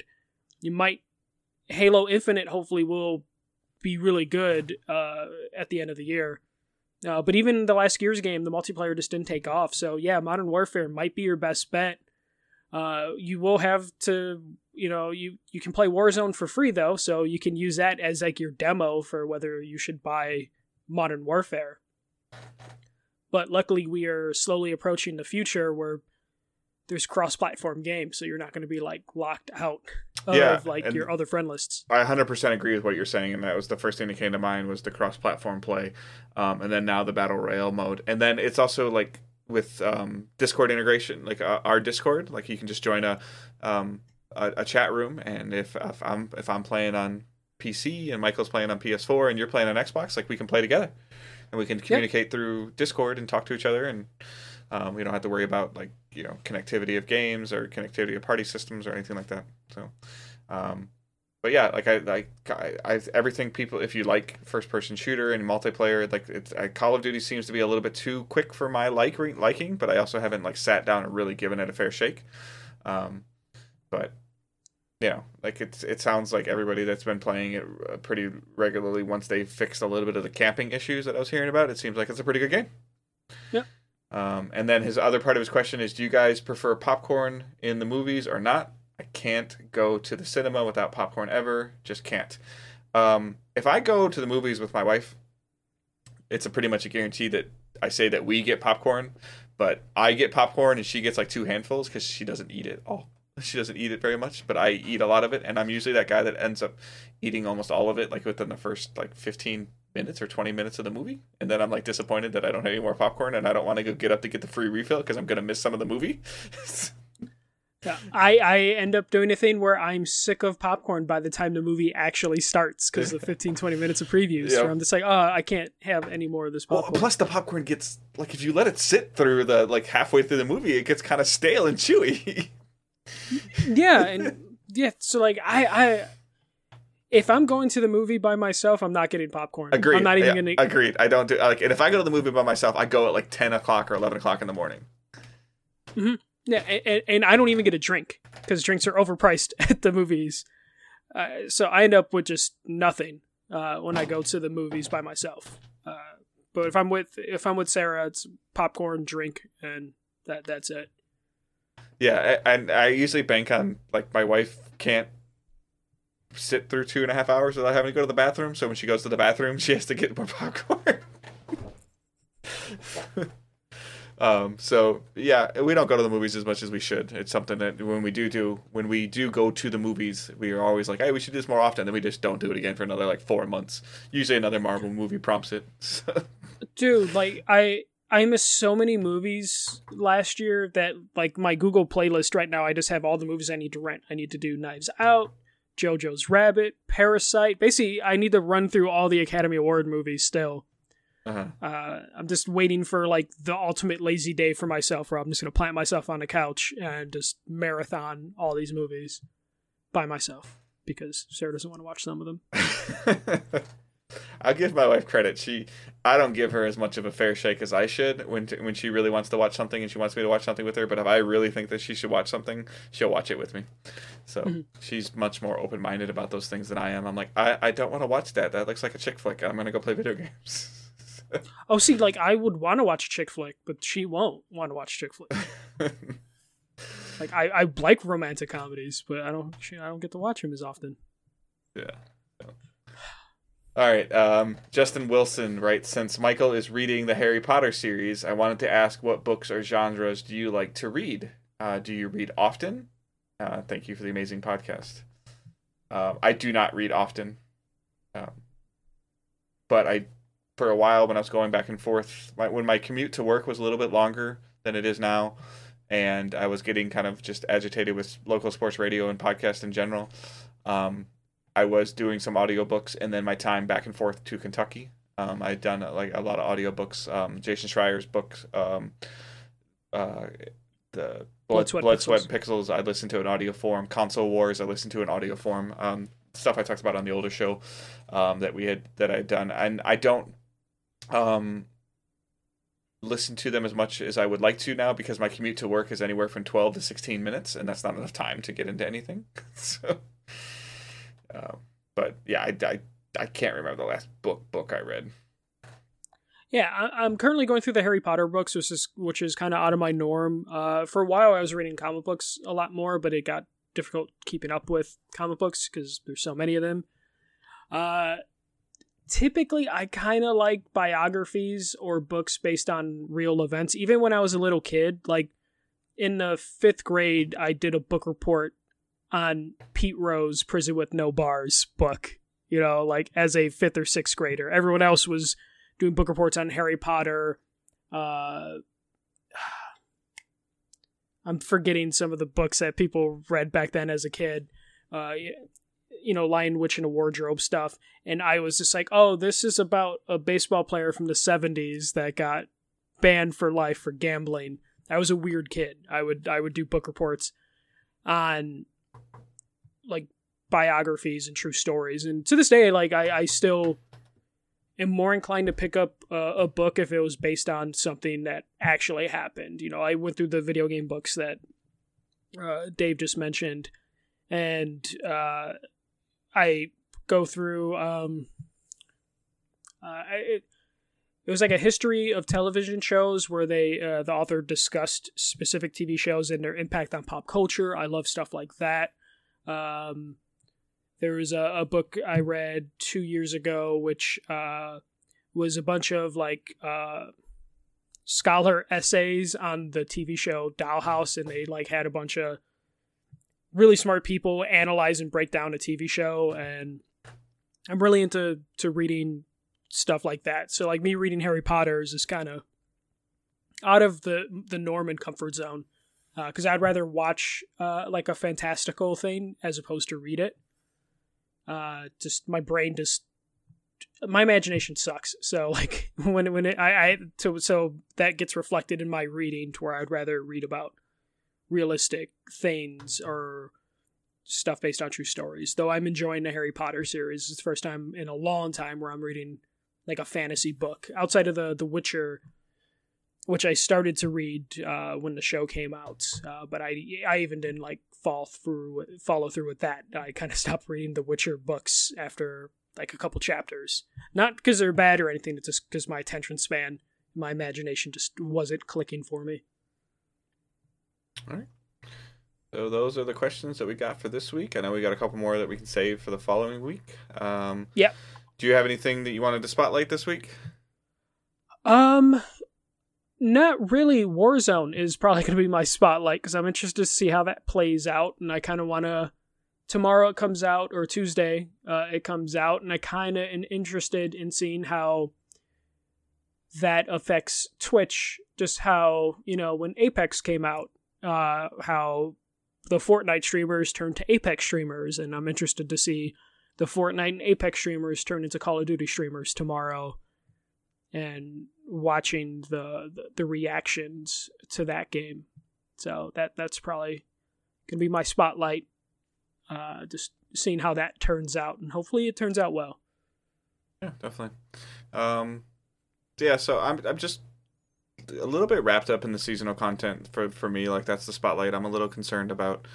Halo Infinite hopefully will be really good at the end of the year. But even the last Gears game, the multiplayer just didn't take off. So yeah, Modern Warfare might be your best bet. You will have to, you can play Warzone for free though, so you can use that as like your demo for whether you should buy Modern Warfare. But luckily we are slowly approaching the future where there's cross-platform games, so you're not going to be like locked out of like your other friend lists. I 100% agree with what you're saying, and that was the first thing that came to mind was the cross-platform play, and then now the Battle Royale mode. And then it's also like with Discord integration, like our Discord, like you can just join a chat room, and if I'm playing on PC and Michael's playing on PS4 and you're playing on Xbox, like we can play together, and we can communicate through Discord and talk to each other, and we don't have to worry about like connectivity of games or connectivity of party systems or anything like that. So, but yeah, like I everything people, if you like first person shooter and multiplayer, like Call of Duty seems to be a little bit too quick for my liking, but I also haven't like sat down and really given it a fair shake. But like it sounds like everybody that's been playing it pretty regularly, once they fixed a little bit of the camping issues that I was hearing about, it seems like it's a pretty good game. Yeah. And then his other part of his question is, do you guys prefer popcorn in the movies or not? I can't go to the cinema without popcorn ever. Just can't. If I go to the movies with my wife, it's pretty much a guarantee that I say that we get popcorn, but I get popcorn and she gets like 2 handfuls because she doesn't eat it all. She doesn't eat it very much, but I eat a lot of it, and I'm usually that guy that ends up eating almost all of it like within the first like 15 minutes or 20 minutes of the movie, and then I'm like disappointed that I don't have any more popcorn, and I don't want to go get up to get the free refill because I'm going to miss some of the movie. Yeah, I end up doing a thing where I'm sick of popcorn by the time the movie actually starts because of 15-20 minutes of previews. Yep. So I'm just like, I can't have any more of this popcorn. Well, plus the popcorn gets, like, if you let it sit through the like halfway through the movie, it gets kind of stale and chewy. Yeah, and so like I if I'm going to the movie by myself, I'm not getting popcorn. Agreed. I'm not even gonna. Agreed. I don't do like, and if I go to the movie by myself, I go at like 10 o'clock or 11 o'clock in the morning. Mm-hmm. Yeah, and I don't even get a drink because drinks are overpriced at the movies. So I end up with just nothing when I go to the movies by myself. But if I'm with Sarah, it's popcorn, drink, and that's it. Yeah, and I usually bank on, like, my wife can't sit through 2.5 hours without having to go to the bathroom. So when she goes to the bathroom, she has to get more popcorn. So yeah, we don't go to the movies as much as we should. It's something that when we do go to the movies, we are always like, hey, we should do this more often. Then we just don't do it again for another like 4 months. Usually another Marvel movie prompts it. Dude, like I missed so many movies last year that like my Google playlist right now, I just have all the movies I need to rent. I need to do Knives Out, Jojo's Rabbit, Parasite. Basically, I need to run through all the Academy Award movies still. I'm just waiting for like the ultimate lazy day for myself where I'm just going to plant myself on the couch and just marathon all these movies by myself because Sarah doesn't want to watch some of them. I'll give my wife credit. I don't give her as much of a fair shake as I should when she really wants to watch something and she wants me to watch something with her. But if I really think that she should watch something, she'll watch it with me. So she's much more open-minded about those things than I am. I'm like, I don't want to watch that. That looks like a chick flick. I'm going to go play video games. Oh, see, like I would want to watch a chick flick, but she won't want to watch chick flick. Like I like romantic comedies, but I don't get to watch them as often. Yeah. All right. Justin Wilson writes, since Michael is reading the Harry Potter series, I wanted to ask what books or genres do you like to read? Do you read often? Thank you for the amazing podcast. I do not read often, but for a while when I was going back and forth, when my commute to work was a little bit longer than it is now, and I was getting kind of just agitated with local sports radio and podcasts in general, I was doing some audiobooks, and then my time back and forth to Kentucky. I'd done like a lot of audiobooks. Jason Schreier's books, the Blood, Sweat, and Pixels, I listened to an audio form. Console Wars, I listened to an audio form. Stuff I talked about on the older show that I'd done. And I don't listen to them as much as I would like to now because my commute to work is anywhere from 12 to 16 minutes, and that's not enough time to get into anything. So, but yeah, I can't remember the last book I read. Yeah, I'm currently going through the Harry Potter books, which is kind of out of my norm. For a while, I was reading comic books a lot more, but it got difficult keeping up with comic books because there's so many of them. Typically, I kind of like biographies or books based on real events. Even when I was a little kid, like in the 5th grade, I did a book report on Pete Rose' Prison with No Bars book. You know, like as a 5th or 6th grader. Everyone else was doing book reports on Harry Potter. I'm forgetting some of the books that people read back then as a kid. Lion, Witch, and a Wardrobe stuff. And I was just like, oh, this is about a baseball player from the 70s that got banned for life for gambling. I was a weird kid. I would do book reports on like biographies and true stories. And to this day, like I still am more inclined to pick up a book if it was based on something that actually happened. You know, I went through the video game books that Dave just mentioned, and I go through it was like a history of television shows where the author discussed specific TV shows and their impact on pop culture. I love stuff like that. There was a book I read 2 years ago, which was a bunch of like scholar essays on the TV show Dollhouse, and they like had a bunch of really smart people analyze and break down a TV show, and I'm really into reading stuff like that. So like me reading Harry Potter is just kind of out of the norm and comfort zone, because I'd rather watch like a fantastical thing as opposed to read it. Just my brain my imagination sucks. So like so that gets reflected in my reading to where I'd rather read about realistic things or stuff based on true stories. Though I'm enjoying the Harry Potter series. It's the first time in a long time where I'm reading like a fantasy book outside of the Witcher, which I started to read when the show came out. But I even didn't like follow through with that. I kind of stopped reading the Witcher books after like a couple chapters. Not because they're bad or anything. It's just because my attention span, my imagination just wasn't clicking for me. All right. So those are the questions that we got for this week. I know we got a couple more that we can save for the following week. Yep. Do you have anything that you wanted to spotlight this week? Not really. Warzone is probably going to be my spotlight because I'm interested to see how that plays out, and I kind of want to. Tomorrow it comes out, or Tuesday it comes out, and I kind of am interested in seeing how that affects Twitch. Just how, when Apex came out, how the Fortnite streamers turned to Apex streamers, and I'm interested to see the Fortnite and Apex streamers turn into Call of Duty streamers tomorrow, and watching the reactions to that game. So that's probably gonna be my spotlight. Just seeing how that turns out, and hopefully it turns out well. Yeah, definitely. So I'm just a little bit wrapped up in the seasonal content for me. Like, that's the spotlight. I'm a little concerned about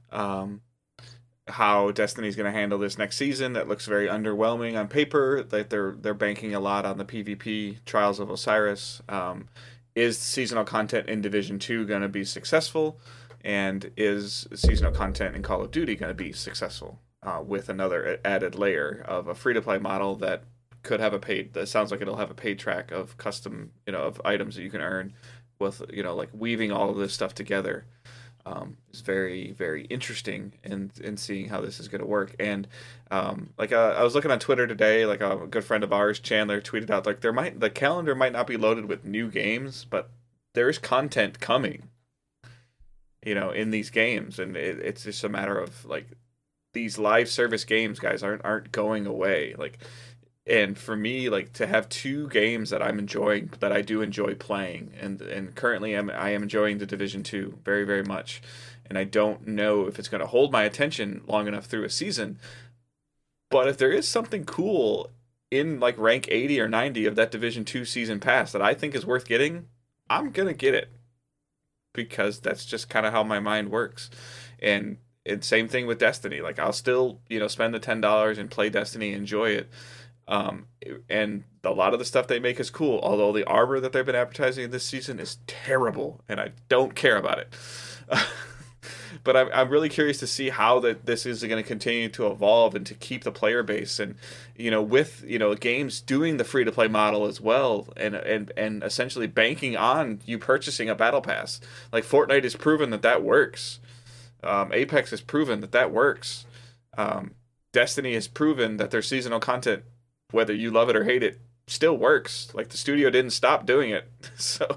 how Destiny's going to handle this next season. That looks very underwhelming on paper. That they're banking a lot on the PvP Trials of Osiris. Is seasonal content in Division 2 going to be successful? And is seasonal content in Call of Duty going to be successful with another added layer of a free-to-play model that could have that sounds like it'll have a paid track of custom, of items that you can earn with, like weaving all of this stuff together. Is very, very interesting in seeing how this is going to work. And I was looking on Twitter today, like a good friend of ours, Chandler, tweeted out like the calendar might not be loaded with new games, but there's content coming, in these games, and it's just a matter of like these live service games, guys, aren't going away. Like, and for me, like, to have two games that I'm enjoying, that I do enjoy playing, and currently I am enjoying the Division 2 very, very much, and I don't know if it's going to hold my attention long enough through a season, but if there is something cool in like rank 80 or 90 of that Division 2 season pass that I think is worth getting, I'm going to get it, because that's just kind of how my mind works. And same thing with Destiny. Like, I'll still, spend the $10 and play Destiny, enjoy it. And a lot of the stuff they make is cool, although the armor that they've been advertising this season is terrible, and I don't care about it. But I'm really curious to see how this is going to continue to evolve and to keep the player base, and with games doing the free to play model as well, and essentially banking on you purchasing a battle pass. Like, Fortnite has proven that works. Apex has proven that works. Destiny has proven that their seasonal content, whether you love it or hate it, still works. Like, the studio didn't stop doing it. So,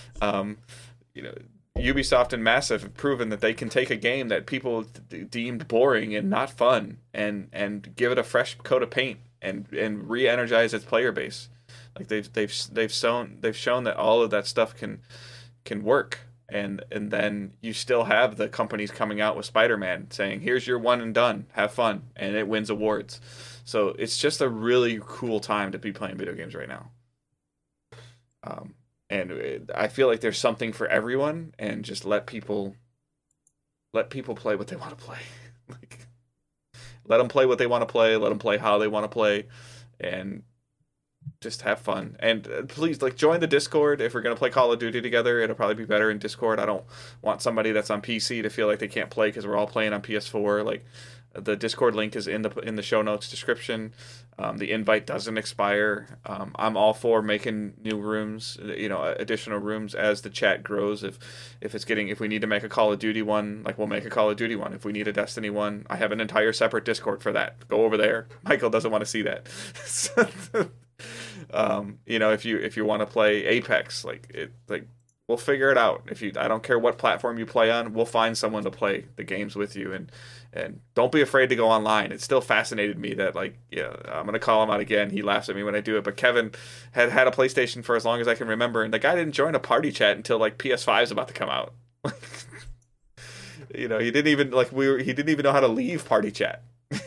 Ubisoft and Massive have proven that they can take a game that people deemed boring and not fun and give it a fresh coat of paint and re-energize its player base. Like, they've shown that all of that stuff can work. And then you still have the companies coming out with Spider-Man saying, here's your one and done, have fun, and it wins awards. So it's just a really cool time to be playing video games right now. And I feel like there's something for everyone, and just let people play what they want to play. Like, let them play what they want to play, let them play how they want to play, and just have fun. And please, join the Discord. If we're going to play Call of Duty together, it'll probably be better in Discord. I don't want somebody that's on PC to feel like they can't play because we're all playing on PS4. Like, the Discord link is in the show notes description. The invite doesn't expire. I'm all for making new rooms, additional rooms as the chat grows. If we need to make a Call of Duty one, we'll make a Call of Duty one. If we need a Destiny one, I have an entire separate Discord for that. Go over there. Michael doesn't want to see that. If you want to play Apex, we'll figure it out. I don't care what platform you play on, we'll find someone to play the games with you, and don't be afraid to go online. It still fascinated me that I'm gonna call him out again. He laughs at me when I do it, but Kevin had a PlayStation for as long as I can remember, and the guy didn't join a party chat until PS5 is about to come out. He didn't even he didn't even know how to leave party chat.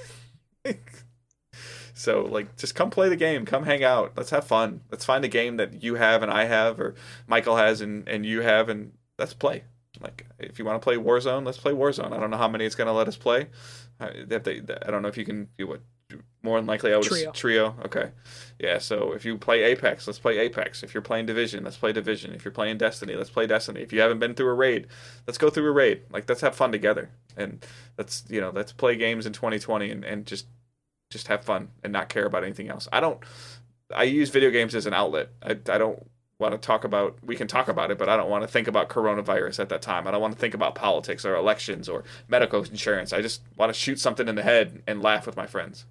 So just come play the game, come hang out, let's have fun, let's find a game that you have and I have, or Michael has and you have, and let's play. If you want to play Warzone, let's play Warzone. I don't know how many it's going to let us play. I don't know if you can do what. More than likely, I would trio. Okay, yeah. So if you play Apex, let's play Apex. If you're playing Division, let's play Division. If you're playing Destiny, let's play Destiny. If you haven't been through a raid, let's go through a raid. Let's have fun together, and let's play games in 2020 and just have fun and not care about anything else. I use video games as an outlet. I don't want to talk about. We can talk about it, but I don't want to think about coronavirus at that time. I don't want to think about politics or elections or medical insurance. I just want to shoot something in the head and laugh with my friends.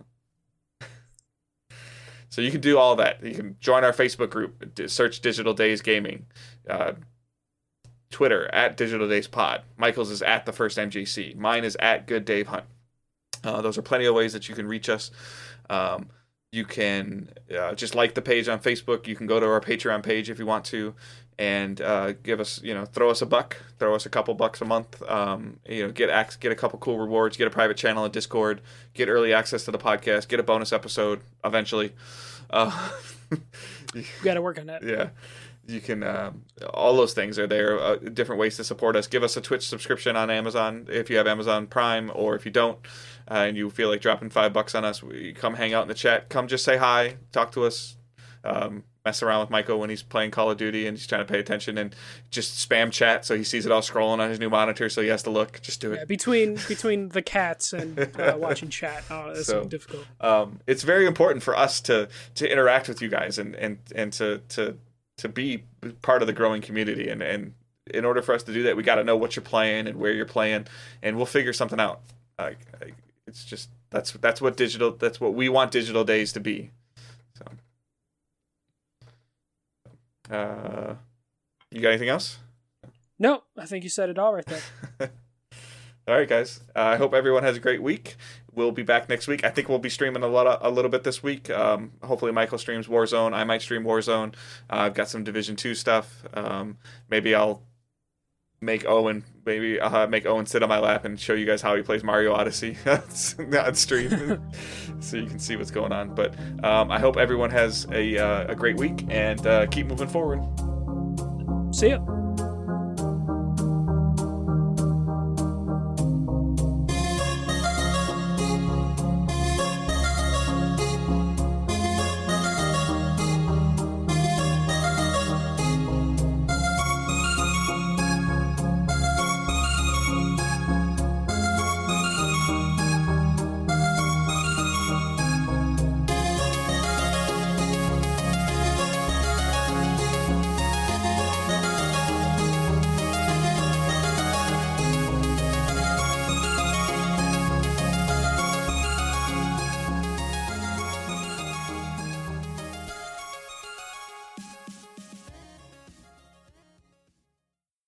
So you can do all that. You can join our Facebook group, search Digital Days Gaming, Twitter @Digital Days Pod. Michael's is @TheFirstMJC. Mine is @GoodDaveHunt. Those are plenty of ways that you can reach us. You can just like the page on Facebook. You can go to our Patreon page if you want to, and give us, throw us a buck, throw us a couple bucks a month. Get a couple cool rewards, get a private channel in Discord, get early access to the podcast, get a bonus episode eventually. You got to work on that. Yeah. You can, all those things are there, different ways to support us. Give us a Twitch subscription on Amazon if you have Amazon Prime, or if you don't, and you feel like dropping $5 on us, come hang out in the chat. Come just say hi, talk to us, mess around with Michael when he's playing Call of Duty and he's trying to pay attention, and just spam chat so he sees it all scrolling on his new monitor so he has to look. Just do it. Yeah, between the cats and watching chat. Oh, that's so difficult. It's very important for us to interact with you guys and to be part of the growing community, and in order for us to do that, we got to know what you're playing and where you're playing, and we'll figure something out. It's just that's what we want Digital Days to be. So, you got anything else? No, I think you said it all right there. All right, guys. I hope everyone has a great week. We'll be back next week. I think we'll be streaming a little bit this week. Hopefully Michael streams Warzone. I might stream Warzone. I've got some Division 2 stuff. Maybe I'll make Owen sit on my lap and show you guys how he plays Mario Odyssey on stream, so you can see what's going on. But I hope everyone has a great week, and keep moving forward. See ya.